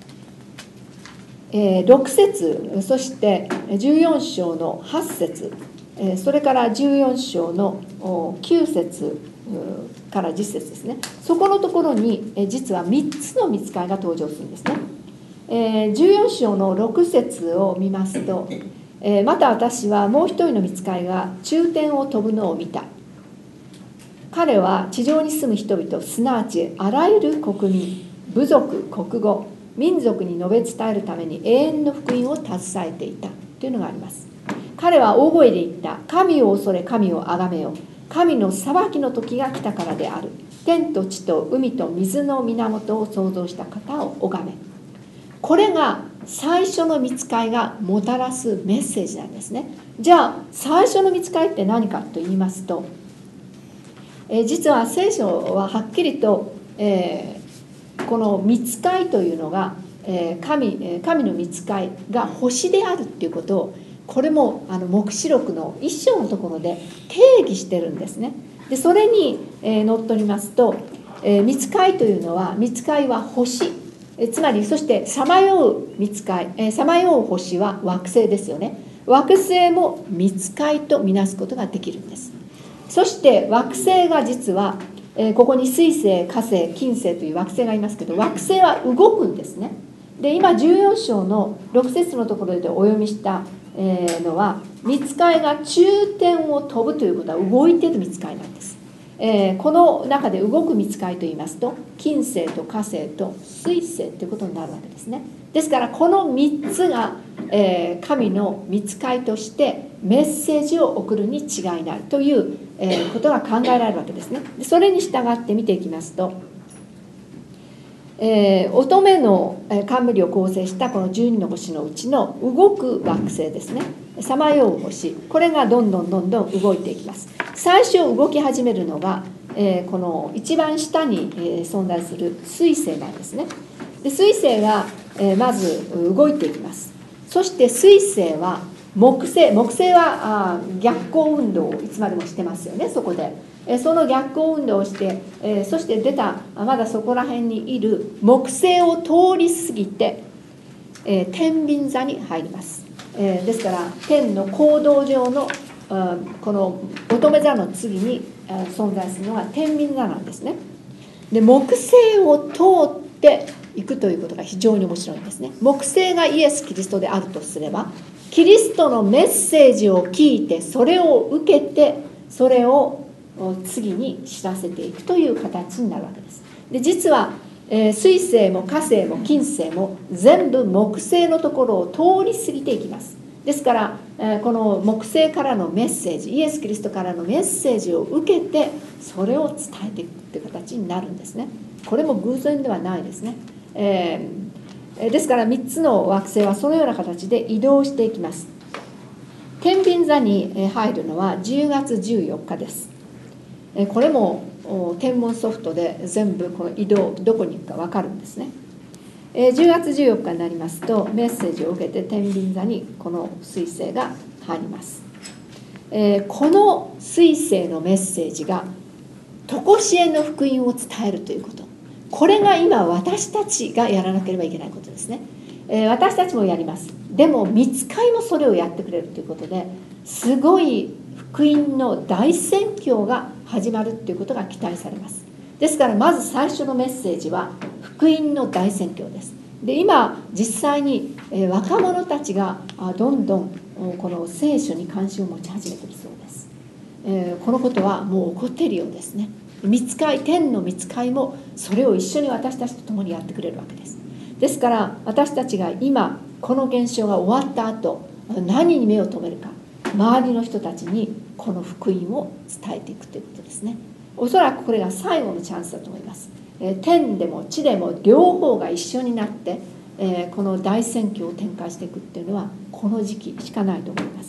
ろく節、そしてじゅうよん章のはち節、それからじゅうよん章のきゅう節からじゅっ節ですね。そこのところに実はみっつの御使いが登場するんですね。じゅうよん章のろく節を見ますと、また私はもう一人の御使いが中天を飛ぶのを見た。彼は地上に住む人々、すなわちあらゆる国民、部族、国語、民族に述べ伝えるために永遠の福音を携えていたというのがあります。彼は大声で言った。神を恐れ、神をあがめよ。神の裁きの時が来たからである。天と地と海と水の源を創造した方を拝め。これが最初の御使いがもたらすメッセージなんですね。じゃあ最初の御使いって何かと言いますと、えー、実は聖書ははっきりと、えー、この御使いというのが、えー、神, 神の御使いが星であるっていうことを、これもあの黙示録の一章のところで定義してるんですね。でそれに、えー、のっとりますと、えー、御使いというのは、御使いは星、えつまりそしてさまよう御使い、さまよう星は惑星ですよね。惑星も御使いとみなすことができるんです。そして惑星が実は、えー、ここに水星、火星、金星という惑星がいますけど、惑星は動くんですね。で今じゅうよん章のろく節のところでお読みした、えー、のは、御使いが中天を飛ぶということは動いている御使いなんです。えー、この中で動く御使いといいますと、金星と火星と水星ということになるわけですね。ですからこのみっつが、えー、神の御使いとしてメッセージを送るに違いないという、えー、ことが考えられるわけですね。でそれに従って見ていきますと、えー、乙女の冠を構成したこのじゅうにの星のうちの動く惑星ですね、さまよう星、これがどんどんどんどん動いていきます。最初動き始めるのが、えー、この一番下に、えー、存在する水星なんですね。で水星が、えー、まず動いていきます。そして水星は木星、木星はあ逆行運動をいつまでもしてますよね。そこで、えー、その逆行運動をして、えー、そして出たまだそこら辺にいる木星を通り過ぎて、えー、天秤座に入ります。えー、ですから天の行動上のこの乙女座の次に存在するのが天秤座なんですね。 で木星を通っていくということが非常に面白いんですね。木星がイエス・キリストであるとすれば、キリストのメッセージを聞いてそれを受けてそれを次に知らせていくという形になるわけです。で実は、えー、水星も火星も金星も全部木星のところを通り過ぎていきます。ですから、えー、この木星からのメッセージ、イエス・キリストからのメッセージを受けてそれを伝えていくという形になるんですね。これも偶然ではないですね。えー、ですからみっつの惑星はそのような形で移動していきます。天秤座に入るのはじゅうがつじゅうよっかです。これも天文ソフトで全部この移動どこに行くか分かるんですね。じゅうがつじゅうよっかになりますとメッセージを受けて天秤座にこの水星が入ります。この水星のメッセージが常しえの福音を伝えるということ、これが今私たちがやらなければいけないことですね。私たちもやります。でも御使いもそれをやってくれるということですごい福音の大宣教が始まるということが期待されます。ですからまず最初のメッセージは福音の大宣教です。で今実際に若者たちがどんどんこの聖書に関心を持ち始めてきそうです。このことはもう起こっているようですね。御使い、天の御使いもそれを一緒に私たちと共にやってくれるわけです。ですから私たちが今この現象が終わった後何に目を留めるか、周りの人たちにこの福音を伝えていくということですね。おそらくこれが最後のチャンスだと思います。天でも地でも両方が一緒になってこの大宣教を展開していくっていうのはこの時期しかないと思います。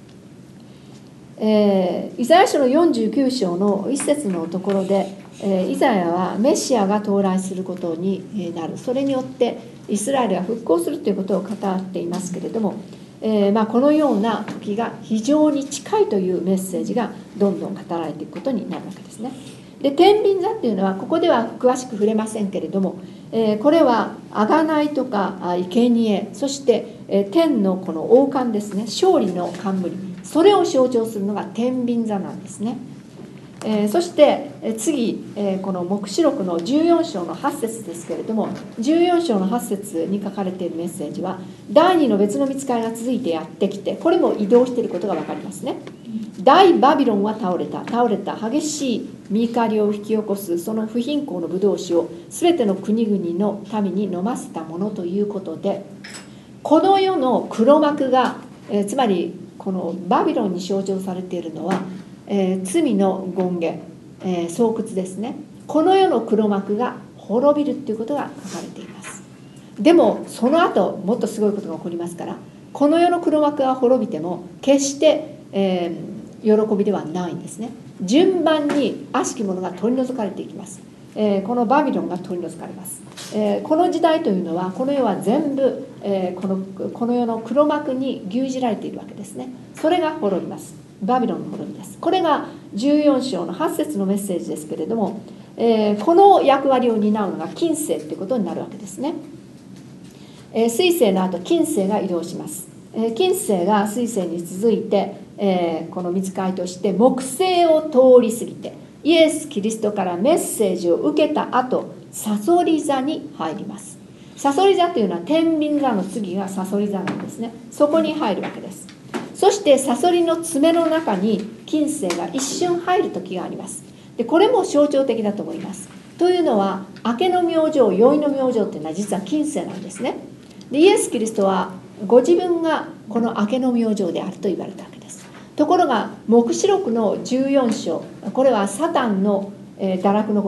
えー、イザヤ書のよんじゅうきゅう章の一節のところで、えー、イザヤはメシアが到来することになる、それによってイスラエルが復興するということを語っていますけれども、えーまあ、このような時が非常に近いというメッセージがどんどん語られていくことになるわけですね。で天秤座っていうのはここでは詳しく触れませんけれども、えー、これは贖いとか生贄、そして、えー、天のこの王冠ですね、勝利の冠、それを象徴するのが天秤座なんですね。えー、そして次、えー、この黙示録のじゅうよん章のはち節ですけれども、じゅうよん章のはち節に書かれているメッセージは第二の別の御使いが続いてやってきて、これも移動していることが分かりますね。大バビロンは倒れた倒れた激しい身怒りを引き起こすその不貧困のブドウ酒をすべての国々の民に飲ませたものということで、この世の黒幕が、えー、つまりこのバビロンに象徴されているのは、えー、罪の権下、えー、巣窟ですね。この世の黒幕が滅びるということが書かれています。でもその後もっとすごいことが起こりますから、この世の黒幕が滅びても決して、えー、喜びではないんですね。順番に悪しきものが取り除かれていきます。えー、このバビロンが取り除かれます。えー、この時代というのはこの世は全部、えー、この、この世の黒幕に牛耳られているわけですね。それが滅びます。バビロンの滅びです。これがじゅうよん章のはち節のメッセージですけれども、えー、この役割を担うのが金星ということになるわけですね。えー、水星の後金星が移動します。えー、金星が水星に続いて、えー、この御使いとして木星を通り過ぎてイエス・キリストからメッセージを受けた後、さそり座に入ります。さそり座というのは天秤座の次がさそり座なんですね。そこに入るわけです。そしてさそりの爪の中に金星が一瞬入る時があります。でこれも象徴的だと思います。というのは明けの明星、宵の明星というのは実は金星なんですね。でイエス・キリストはご自分がこの明けの明星であると言われたわけです。ところが黙示録のじゅうよん章、これはサタンの堕落のこと、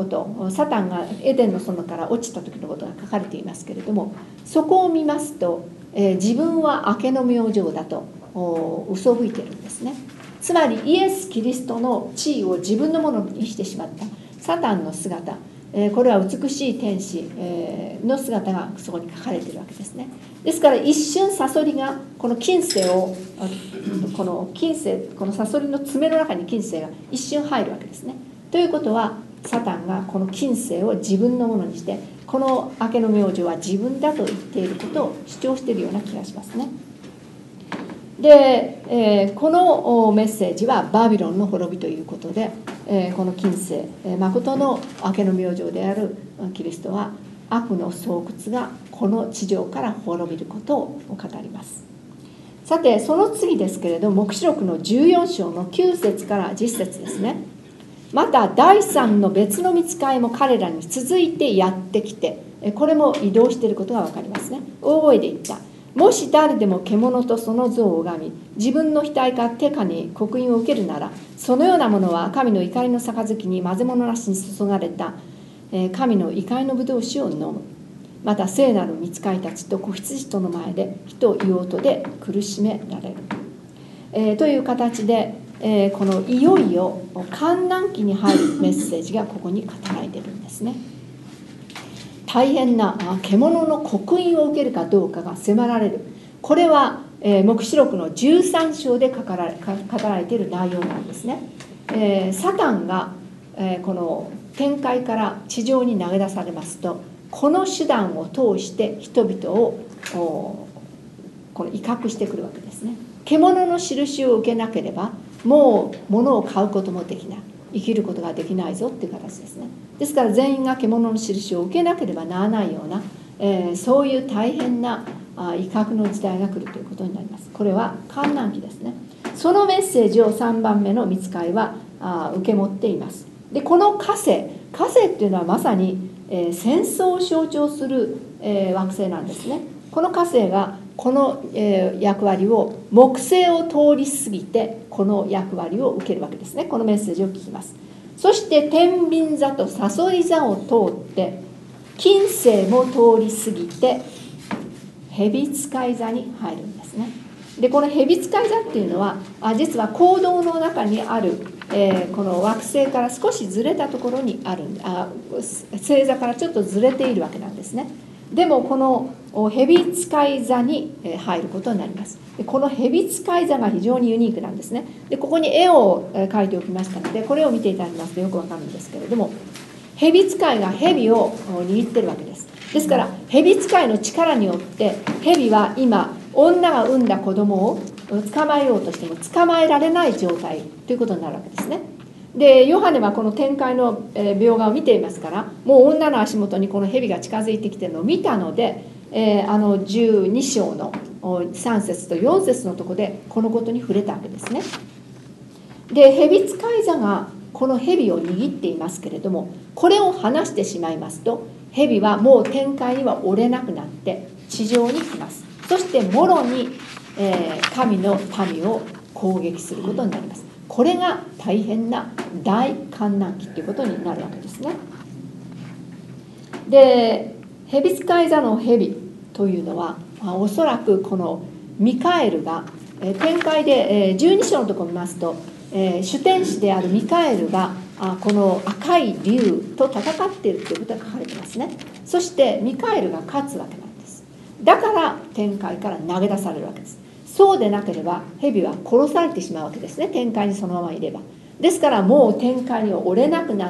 サタンがエデンの園から落ちた時のことが書かれていますけれども、そこを見ますと、えー、自分は明けの明星だと嘘吹いてるんですね。つまりイエス・キリストの地位を自分のものにしてしまったサタンの姿、えー、これは美しい天使、えー、の姿がそこに書かれているわけですね。ですから一瞬サソリがこの金星をこの金星このサソリの爪の中に金星が一瞬入るわけですね。ということはサタンがこの金星を自分のものにしてこの明けの明星は自分だと言っていることを主張しているような気がしますね。で、えー、このメッセージはバビロンの滅びということで、 えー、この近世、えー、誠の明けの明星であるキリストは悪の巣窟がこの地上から滅びることを語ります。さてその次ですけれども、黙示録のじゅうよん章のきゅう節からじゅっ節ですね。また第三の別の御使いも彼らに続いてやってきて、これも移動していることが分かりますね。大声で言った。もし誰でも獣とその像を拝み、自分の額か手かに刻印を受けるなら、そのようなものは神の怒りの杯に混ぜ物なしに注がれた神の怒りの葡萄酒を飲む。また聖なる御使いたちと子羊との前で火と硫黄とで苦しめられる、えー、という形で、えー、このいよいよ観覧期に入るメッセージがここに語られているんですね。大変な獣の刻印を受けるかどうかが迫られる。これは、えー、黙示録のじゅうさん章で語られ、語られている内容なんですね。えー、サタンが、えー、この天界から地上に投げ出されますと、この手段を通して人々をこの威嚇してくるわけですね。獣の印を受けなければもう物を買うこともできない、生きることができないぞっていう形ですね。ですから全員が獣の印を受けなければならないような、えー、そういう大変なあ威嚇の時代が来るということになります。これは観覧期ですね。そのメッセージをさんばんめの御使いはあ受け持っています。でこの火星火星っていうのはまさにえー、戦争を象徴する、えー、惑星なんですね。この火星がこの、えー、役割を木星を通り過ぎてこの役割を受けるわけですね。このメッセージを聞きます。そして天秤座とさそり座を通って金星も通り過ぎて蛇使い座に入るんですね。でこの蛇使い座っていうのはあ実は黄道の中にある、えー、この惑星から少しずれたところにあるあ星座からちょっとずれているわけなんですね。でもこの蛇使い座に入ることになります。でこの蛇使い座が非常にユニークなんですね。でここに絵を描いておきましたのでこれを見ていただきますとよくわかるんですけれども、蛇使いが蛇を握ってるわけです。ですから蛇使いの力によって蛇は今女が産んだ子供を捕まえようとしても捕まえられない状態ということになるわけですね。でヨハネはこの天界の描画を見ていますから、もう女の足元にこの蛇が近づいてきているのを見たので、えー、あのじゅうに章のさん節とよん節のところでこのことに触れたわけですね。で蛇使い座がこの蛇を握っていますけれども、これを離してしまいますと蛇はもう天界には折れなくなって地上に来ます。そしてもろに、えー、神の民を攻撃することになります。これが大変な大観覧期ということになるわけですね。で蛇使い座の蛇というのはおそらくこのミカエルが天界でじゅうに章のところを見ますと、主天使であるミカエルがこの赤い竜と戦っているということが書かれていますね。そしてミカエルが勝つわけなんです。だから天界から投げ出されるわけです。そうでなければ蛇は殺されてしまうわけですね。天界にそのままいれば。ですからもう天界には折れなくなって、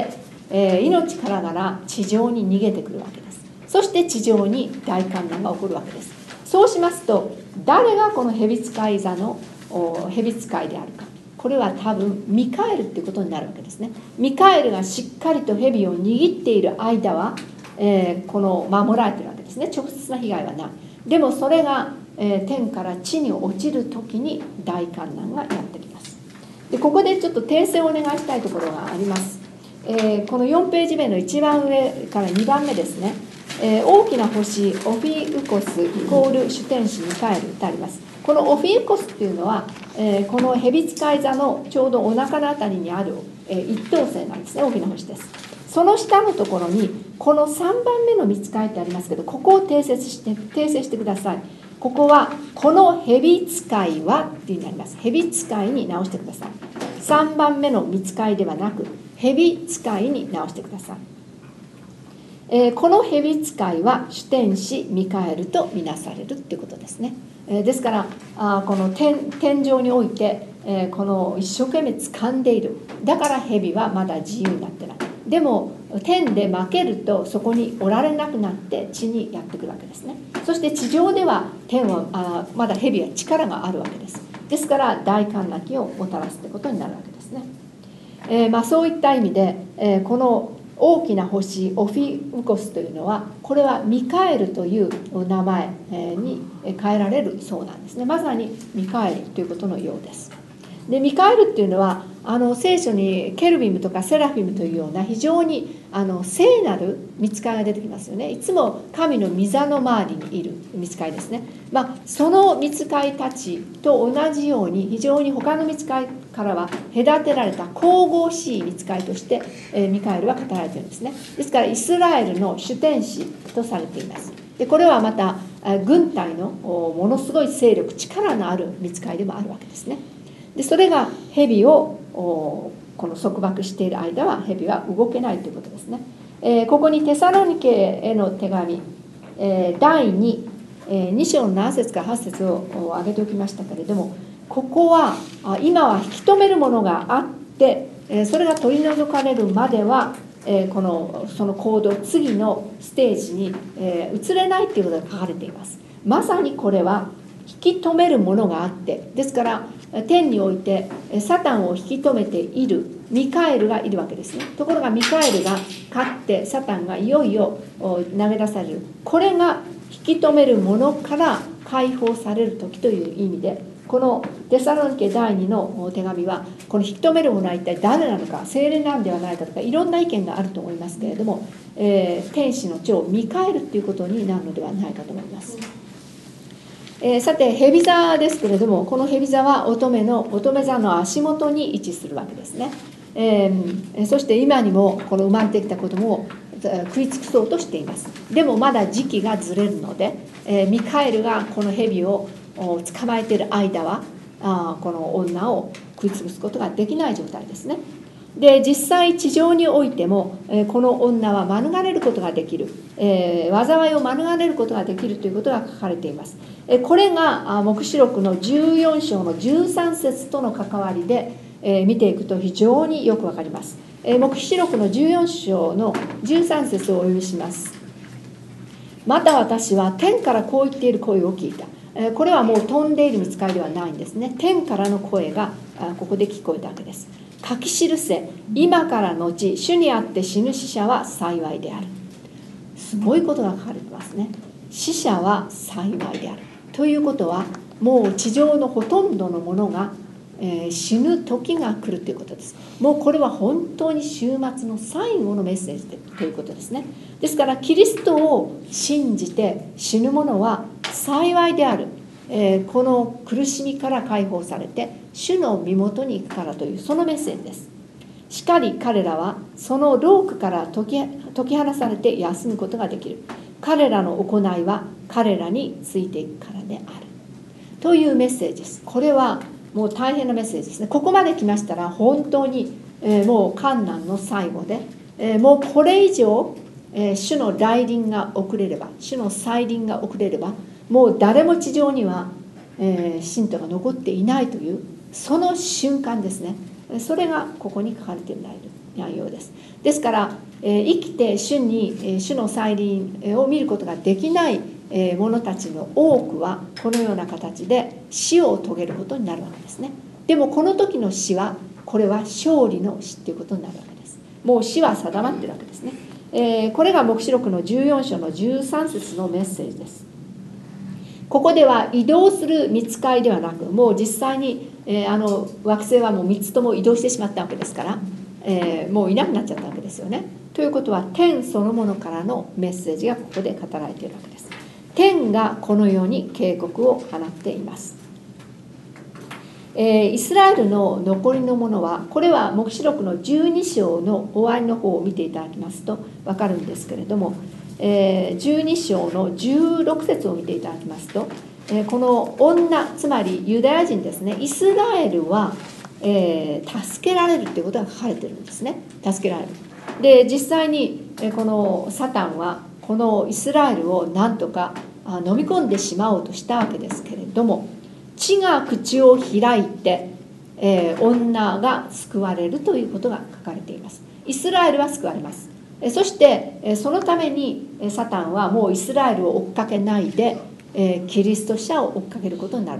えー、命からがら地上に逃げてくるわけです。そして地上に大観覧が起こるわけです。そうしますと誰がこの蛇使い座の蛇使いであるか、これは多分ミカエルっていうことになるわけですね。ミカエルがしっかりと蛇を握っている間は、えー、この守られているわけですね。直接な被害はない。でもそれが、えー、天から地に落ちる時に大観覧がやってきます。でここでちょっと訂正をお願いしたいところがあります。えー、このよんページ目の一番上からにばんめですね。えー、大きな星オフィウコスイコール主天使ミカエルとあります。このオフィウコスっていうのは、えー、この蛇使い座のちょうどお腹のあたりにある、えー、一等星なんですね。大きな星です。その下のところにこのさんばんめの御使いってありますけど、ここを訂正して訂正してください。ここはこの蛇使いはっていうになります。蛇使いに直してください。さんばんめの御使いではなく蛇使いに直してください。えー、この蛇使いは主天使ミカエルとみなされるっていうことですね。えー、ですからあこの 天, 天上において、えー、この一生懸命掴んでいる。だから蛇はまだ自由になってない。でも天で負けるとそこにおられなくなって地にやってくるわけですね。そして地上では天はあまだ蛇は力があるわけです。ですから大観覧期をもたらすということになるわけですね。 えーまあ、そういった意味で、えー、この大きな星オフィウコスというのは、これはミカエルという名前に変えられるそうなんですね。まさにミカエルということのようです。でミカエルっていうのは、あの聖書にケルビムとかセラフィムというような非常にあの聖なる御使いが出てきますよね。いつも神の御座の周りにいる御使いですね。まあ、その御使いたちと同じように、非常に他の御使いからは隔てられた神々しい御使いとして、えー、ミカエルは語られているんですね。ですからイスラエルの主天使とされています。でこれはまた軍隊のものすごい勢力、力のある御使いでもあるわけですね。でそれが蛇をこの束縛している間は蛇は動けないということですね。えー、ここにテサロニケへの手紙、えー、だいに、えー、に章のなな節からはち節を挙げておきましたけれども、ここは今は引き止めるものがあって、えー、それが取り除かれるまでは、えー、このその行動、次のステージに、えー、移れないということが書かれています。まさにこれは引き止めるものがあって、ですから天においてサタンを引き止めているミカエルがいるわけですね。ところがミカエルが勝ってサタンがいよいよ投げ出される、これが引き止めるものから解放される時という意味で、このテサロニケだいにの手紙は、この引き止めるものは一体誰なのか、聖霊なんではないかとかいろんな意見があると思いますけれども、えー、天使の長ミカエルということになるのではないかと思います。えー、さて蛇座ですけれども、この蛇座は乙女の乙女座の足元に位置するわけですね。えー、そして今にもこの生まれてきた子供を食い尽くそうとしています。でもまだ時期がずれるので、えー、ミカエルがこの蛇を捕まえている間はあこの女を食い尽くすことができない状態ですね。で実際地上においても、えー、この女は免れることができる、えー、災いを免れることができるということが書かれています。えー、これが黙示録のじゅうよん章のじゅうさん節との関わりで、えー、見ていくと非常によくわかります。えー、黙示録のじゅうよん章のじゅうさん節をお読みします。また私は天からこう言っている声を聞いた。えー、これはもう飛んでいる見つかりではないんですね。天からの声がここで聞こえたわけです。書き記せ、今からのち主にあって死ぬ死者は幸いである。すごいことが書かれてますね。死者は幸いであるということは、もう地上のほとんどのものが、えー、死ぬ時が来るということです。もうこれは本当に終末の最後のメッセージということですね。ですからキリストを信じて死ぬ者は幸いである、えー、この苦しみから解放されて主の身元に行くからという、そのメッセージです。しかり彼らはその労苦から解き、解き放されて休むことができる。彼らの行いは彼らについていくからであるというメッセージです。これはもう大変なメッセージですね。ここまで来ましたら本当に、えー、もう患難の最後で、えー、もうこれ以上、えー、主の来臨が遅れれば、主の再臨が遅れれば、もう誰も地上には、えー、信徒が残っていないというその瞬間ですね。それがここに書かれている内容です。ですから、えー、生きて主に、えー、主の再臨を見ることができない、えー、者たちの多くはこのような形で死を遂げることになるわけですね。でもこの時の死は、これは勝利の死ということになるわけです。もう死は定まっているわけですね。えー、これが黙示録のじゅうよん章のじゅうさん節のメッセージです。ここでは移動する御使いではなく、もう実際に、えー、あの惑星はもうみっつとも移動してしまったわけですから、えー、もういなくなっちゃったわけですよね。ということは天そのものからのメッセージがここで語られているわけです。天がこのように警告を放っています。えー、イスラエルの残りのものは、これは黙示録のじゅうに章の終わりの方を見ていただきますと分かるんですけれども、えー、じゅうに章のじゅうろく節を見ていただきますと、えー、この女、つまりユダヤ人ですね、イスラエルは、えー、助けられるということが書かれているんですね。助けられる。で実際に、えー、このサタンはこのイスラエルをなんとかあ飲み込んでしまおうとしたわけですけれども、地が口を開いて、えー、女が救われるということが書かれています。イスラエルは救われます。そしてそのためにサタンはもうイスラエルを追っかけないでキリスト者を追っかけることになるわけです。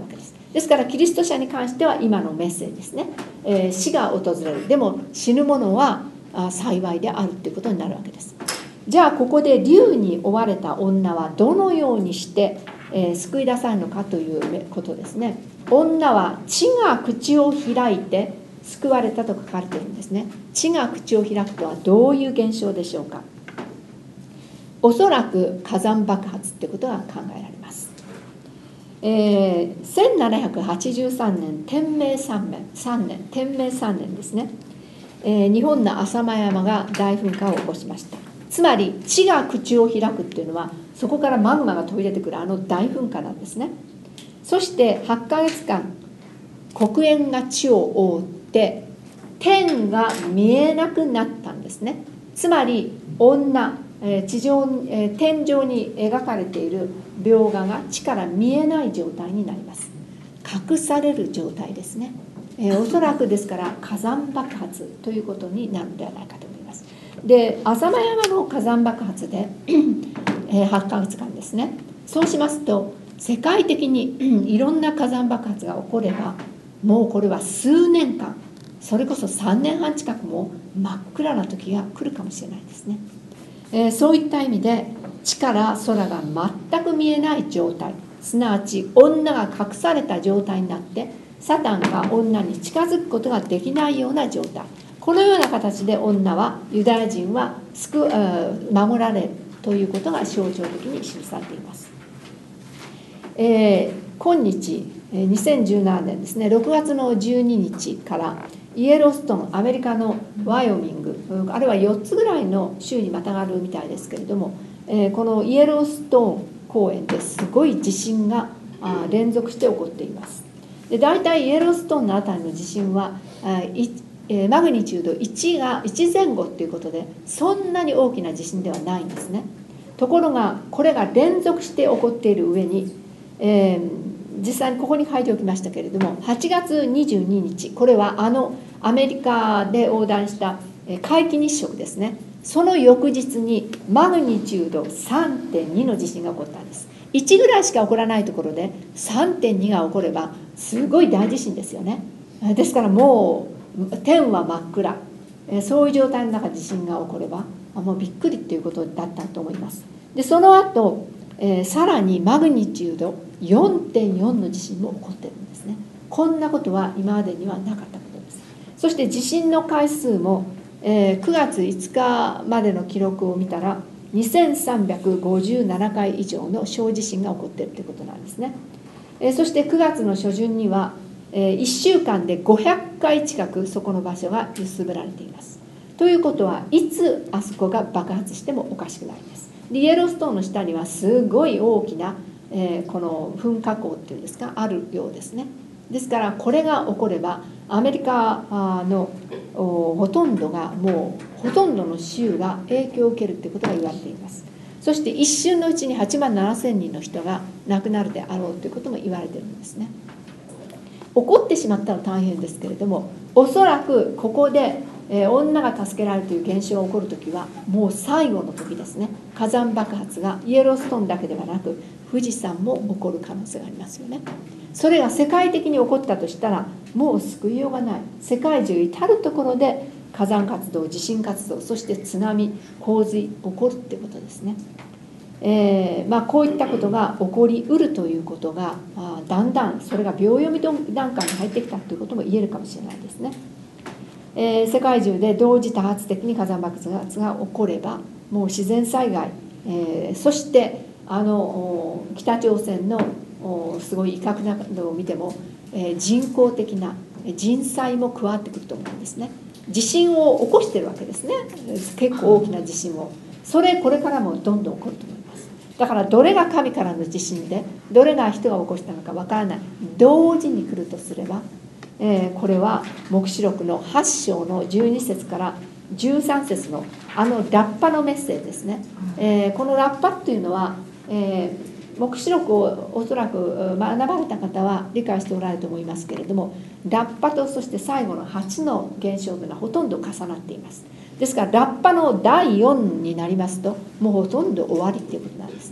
ですからキリスト者に関しては今のメッセージですね、えー、死が訪れる、でも死ぬ者は幸いであるということになるわけです。じゃあここで竜に追われた女はどのようにして、えー、救い出されるのかということですね。女は地が口を開いて救われたと書かれているんですね。地が口を開くとはどういう現象でしょうか。おそらく火山爆発ということが考えられます。えー、せんななひゃくはちじゅうさんねん天明さんねんさんねん天明さんねんですね、えー、日本の浅間山が大噴火を起こしました。つまり地が口を開くっていうのはそこからマグマが飛び出てくるあの大噴火なんですね。そしてはちかげつかん黒煙が地を覆って天が見えなくなったんですね。つまり女、地上、天井に描かれている描画が地から見えない状態になります。隠される状態ですね。えー、おそらくですから火山爆発ということになるのではないかと思います。で、浅間山の火山爆発で、えー、はちかげつかんですね。そうしますと世界的にいろんな火山爆発が起これば、もうこれは数年間、それこそさんねんはん近くも真っ暗な時が来るかもしれないですね。えー、そういった意味で地から空が全く見えない状態、すなわち女が隠された状態になってサタンが女に近づくことができないような状態、このような形で女はユダヤ人は救う守られるということが象徴的に記されています。えー、今日にせんじゅうななねんですね、ろくがつのじゅうににちからイエローストーン、アメリカのワイオミング、あるいはよっつぐらいの州にまたがるみたいですけれども、えー、このイエローストーン公園ですごい地震が連続して起こっています。で、大体イエローストーンのあたりの地震はマグニチュードいちがいちぜん後ということでそんなに大きな地震ではないんですね。ところがこれが連続して起こっている上に、えー、実際にここに書いておきましたけれども、はちがつにじゅうににち、これはあのアメリカで横断した皆既日食ですね、その翌日にマグニチュード さんてんに の地震が起こったんです。いちぐらいしか起こらないところで さんてんに が起こればすごい大地震ですよね。ですからもう天は真っ暗、そういう状態の中地震が起こればもうびっくりっていうことだったと思います。でその後、えー、さらにマグニチュード よんてんよん の地震も起こってるんですね。こんなことは今までにはなかったことです。そして地震の回数も、えー、くがついつかまでの記録を見たらにせんさんびゃくごじゅうななかい以上の小地震が起こっているということなんですね。えー、そしてくがつの初旬には、えー、いっしゅうかんでごひゃっかい近くそこの場所が揺すぶられています。ということはいつあそこが爆発してもおかしくないです。でイエローストーンの下にはすごい大きな、えー、この噴火口っていうんですかあるようですね。ですからこれが起こればアメリカのほとんどがもうほとんどの州が影響を受けるということが言われています。そして一瞬のうちにはちまんななせんにんの人が亡くなるであろうということも言われているんですね。起こってしまったら大変ですけれども、おそらくここで、えー、女が助けられるという現象が起こるときはもう最後の時ですね。火山爆発がイエローストーンだけではなく富士山も起こる可能性がありますよね。それが世界的に起こったとしたらもう救いようがない。世界中至るところで火山活動、地震活動、そして津波、洪水起こるっていうことですね。えーまあ、こういったことが起こりうるということがあだんだんそれが秒読み段階に入ってきたということも言えるかもしれないですね。えー、世界中で同時多発的に火山爆発が起こればもう自然災害、えー、そしてあの北朝鮮のすごい威嚇などを見ても、えー、人工的な人災も加わってくると思うんですね。地震を起こしてるわけですね。結構大きな地震を、それこれからもどんどん起こると思います。だからどれが神からの地震でどれが人が起こしたのかわからない、同時に来るとすれば、えー、これは黙示録のはっしょうのじゅうにせつからじゅうさんせつのあのラッパのメッセージですね。えー、このラッパっていうのは、えー、黙示録をおそらく学ばれた方は理解しておられると思いますけれども、ラッパとそして最後のはちの現象というのはほとんど重なっています。ですからラッパのだいよんになりますともうほとんど終わりっていうことなんですね。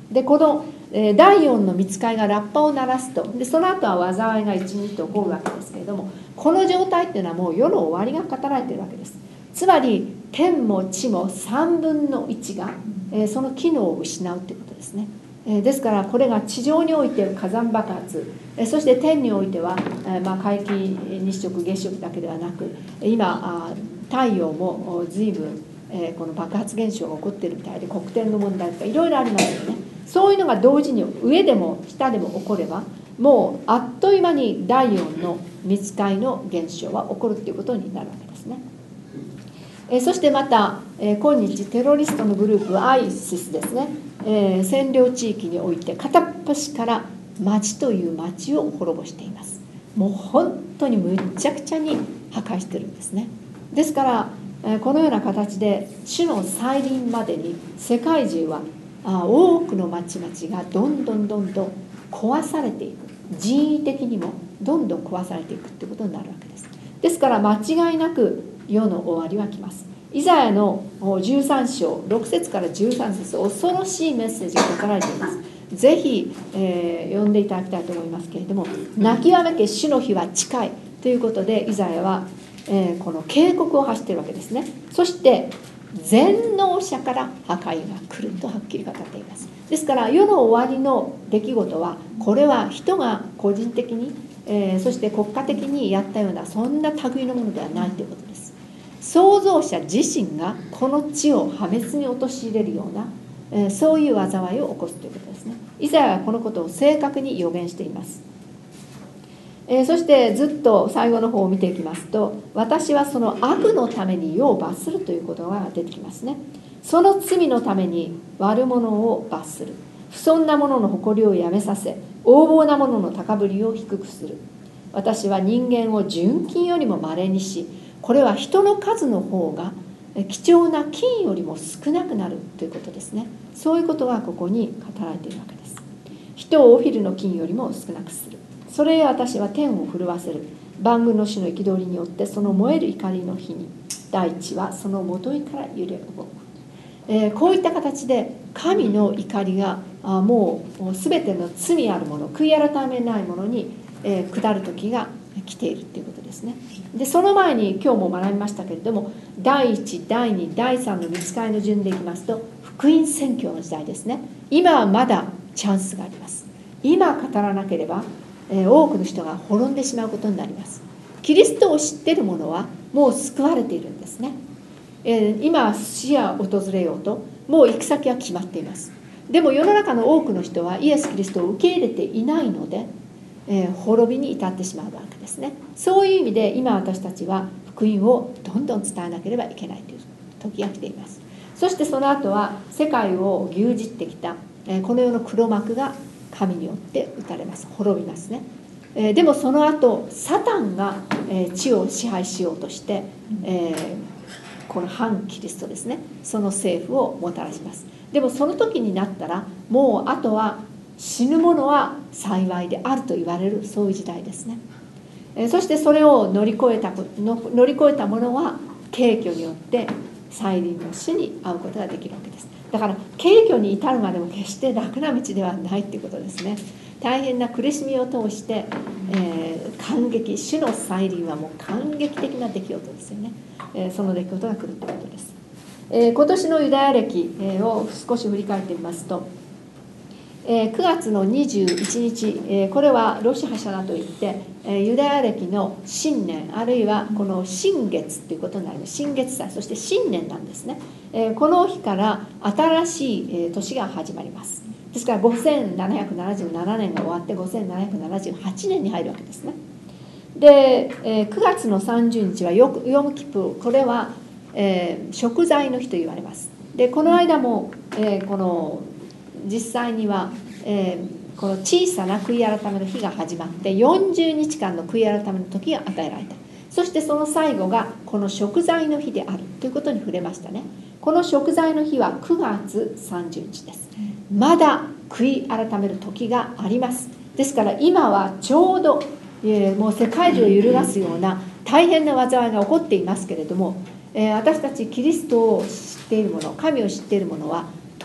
でこの、えー、だいよんの御使いがラッパを鳴らすと、でその後は災いが一日起こるわけですけれども、この状態っていうのはもう世の終わりが語られているわけです。つまり天も地もさんぶんのいちが、えー、その機能を失うということですね。えー、ですからこれが地上において火山爆発、えー、そして天においては、えーまあ、皆既日食月食だけではなく、今あ太陽も随分、えー、この爆発現象が起こっているみたいで、黒点の問題とかいろいろありますよね。そういうのが同時に上でも下でも起これば、もうあっという間にだいよんの御使いの現象は起こるということになるわけですね。えー、そしてまた、えー、今日テロリストのグループアイシスですね、えー、占領地域において片っ端から町という町を滅ぼしています。もう本当にむちゃくちゃに破壊してるんですね。ですから、えー、このような形で主の再臨までに世界中はあ多くの町々がどんどんどんどん壊されていく、人為的にもどんどん壊されていくということになるわけです。ですから間違いなく世の終わりは来ます。イザヤのじゅうさん章ろく節からじゅうさん節、恐ろしいメッセージが書かれています。ぜひ、えー、読んでいただきたいと思いますけれども、泣きわめけ主の日は近いということでイザヤは、えー、この警告を発しているわけですね。そして全能者から破壊が来るとはっきり語っています。ですから世の終わりの出来事は、これは人が個人的に、えー、そして国家的にやったようなそんな類のものではないということです。創造者自身がこの地を破滅に陥れるような、えー、そういう災いを起こすということですね。イザヤはこのことを正確に予言しています。えー、そしてずっと最後の方を見ていきますと、私はその悪のために世を罰するということが出てきますね。その罪のために悪者を罰する、不尊な者の誇りをやめさせ、横暴な者の高ぶりを低くする。私は人間を純金よりも稀にし、これは人の数の方が貴重な金よりも少なくなるということですね。そういうことがここに語られているわけです。人をオフィルの金よりも少なくする。それへ私は天を震わせる。万軍の主の憤りによってその燃える怒りの日に大地はその元いから揺れ動く。えー、こういった形で神の怒りがあもう全ての罪あるもの、悔い改めないものに、えー、下る時が来ているということですね。でその前に今日も学びましたけれども、だいいち、だいに、だいさんの御使いの順でいきますと、福音宣教の時代ですね。今はまだチャンスがあります。今語らなければ、えー、多くの人が滅んでしまうことになります。キリストを知っている者はもう救われているんですね。えー、今死や訪れようともう行く先は決まっています。でも世の中の多くの人はイエス・キリストを受け入れていないので、えー、滅びに至ってしまうわけですね。そういう意味で今私たちは福音をどんどん伝えなければいけないという時が来ています。そしてその後は世界を牛耳ってきた、えー、この世の黒幕が神によって打たれます。滅びますね。えー、でもその後サタンが、えー、地を支配しようとして、えー、この反キリストですね、その政府をもたらします。でもその時になったらもうあとは死ぬ者は幸いであると言われる、そういう時代ですね。えー、そしてそれを乗り越えた乗り越えた者は軽挙によって再臨の死に会うことができるわけです。だから軽挙に至るまでも決して楽な道ではないということですね。大変な苦しみを通して、えー、感激、主の再臨はもう感激的な出来事ですよね。えー、その出来事が来るということです。えー、今年のユダヤ歴を少し振り返ってみますと、えー、くがつのにじゅういちにち、えー、これはロシハシャナといって、えー、ユダヤ歴の新年、あるいはこの新月ということになります。新月祭、そして新年なんですね。えー、この日から新しい、えー、年が始まります。ですからごせんななひゃくななじゅうななねんが終わってごせんななひゃくななじゅうはちねんに入るわけですね。で、えー、くがつのさんじゅうにちはヨムキプー、これは、えー、贖罪の日と言われます。でこの間も、えー、この実際には、えー、この小さな悔い改めの日が始まってよんじゅうにちかんの悔い改めの時が与えられた。そしてその最後がこの贖罪の日であるということに触れましたね。この贖罪の日はくがつさんじゅうにちです。まだ悔い改める時があります。ですから今はちょうど、えー、もう世界中を揺るがすような大変な災いが起こっていますけれども、えー、私たちキリストを知っている者、神を知っている者は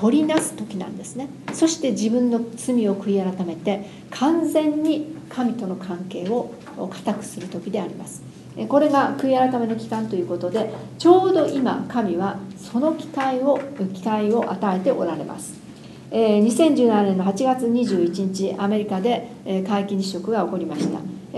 取りなす時なんですね。そして自分の罪を悔い改めて完全に神との関係を固くする時であります。これが悔い改めの期間ということで、ちょうど今神はその機会を機会を与えておられます。にせんじゅうななねんのはちがつにじゅういちにち、アメリカで皆既日食が起こりました。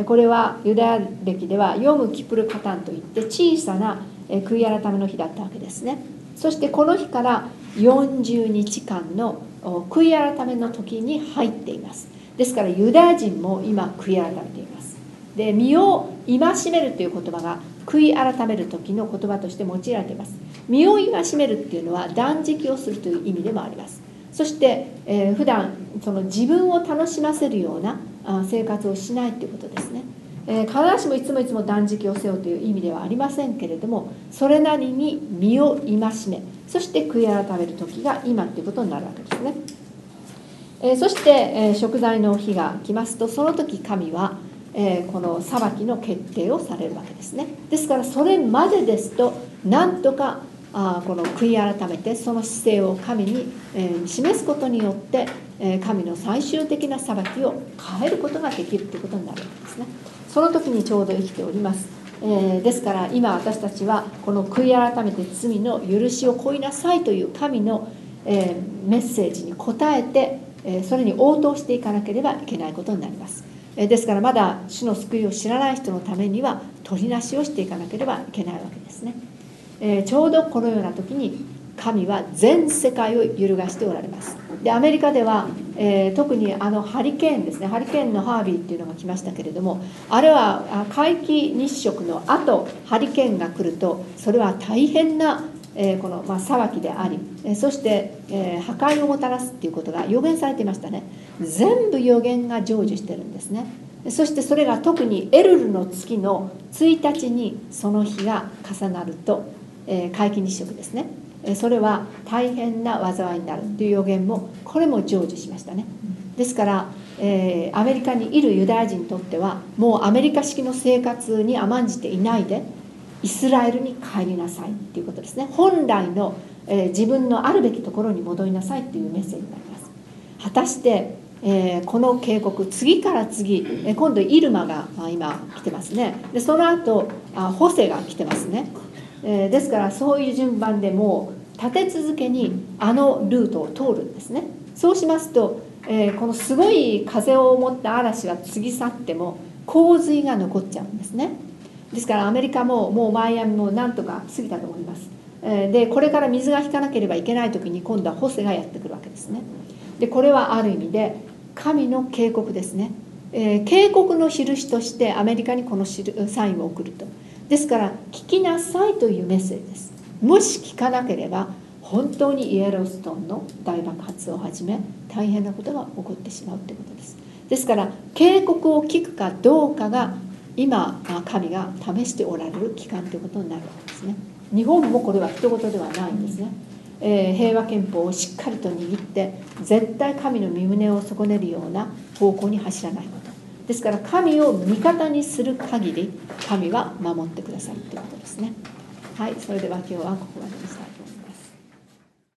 これはユダヤ歴ではヨムキプルカタンといって小さな悔い改めの日だったわけですね。そしてこの日からよんじゅうにちかんの悔い改めの時に入っています。ですからユダヤ人も今悔い改めています。で、身を戒めるという言葉が悔い改める時の言葉として用いられています。身を戒めるっていうのは断食をするという意味でもあります。そして、えー、普段その自分を楽しませるような生活をしないということですね。えー、必ずしもいつもいつも断食をせよという意味ではありませんけれども、それなりに身を戒め、そして悔い改める時が今ということになるわけですね。えー、そして、えー、贖罪の日が来ますと、その時神は、えー、この裁きの決定をされるわけですね。ですからそれまでですとなんとかあこの悔い改めてその姿勢を神に、えー、示すことによって、えー、神の最終的な裁きを変えることができるということになるわけですね。その時にちょうど生きております。えー、ですから今私たちはこの悔い改めて罪の許しを請いなさいという神の、えー、メッセージに応えて、えー、それに応答していかなければいけないことになります。えー、ですからまだ主の救いを知らない人のためには取りなしをしていかなければいけないわけですね。えー、ちょうどこのような時に神は全世界を揺るがしておられます。でアメリカでは、えー、特にあのハリケーンですね、ハリケーンのハービーっていうのが来ましたけれども、あれは皆既日食の後ハリケーンが来るとそれは大変な、えー、この、まあ、騒ぎであり、えー、そして、えー、破壊をもたらすっていうことが予言されていましたね。全部予言が成就してるんですね。そしてそれが特にエルルの月のついたちにその日が重なると、えー、皆既日食ですね、それは大変な災いになるという予言もこれも成就しましたね。ですから、えー、アメリカにいるユダヤ人にとってはもうアメリカ式の生活に甘んじていないでイスラエルに帰りなさいということですね。本来の、えー、自分のあるべきところに戻りなさいというメッセージになります。果たして、えー、この警告次から次、えー、今度イルマが今来てますね。でその後あホセが来てますね。えー、ですからそういう順番でもう立て続けにあのルートを通るんですね。そうしますと、えー、このすごい風を持った嵐が過ぎ去っても洪水が残っちゃうんですね。ですからアメリカももうマイアミもなんとか過ぎたと思います。えー、でこれから水が引かなければいけない時に今度はホセがやってくるわけですね。でこれはある意味で神の警告ですね。えー、警告の印としてアメリカにこのサインを送ると。ですから聞きなさいというメッセージです。もし聞かなければ本当にイエローストーンの大爆発をはじめ大変なことが起こってしまうということです。ですから警告を聞くかどうかが今神が試しておられる期間ということになるわけですね。日本もこれは人事ではないんですね。えー、平和憲法をしっかりと握って絶対神の身旨を損ねるような方向に走らないことですから、神を味方にする限り神は守ってくださるということですね。はい、それでは今日はここまでにしたいと思います。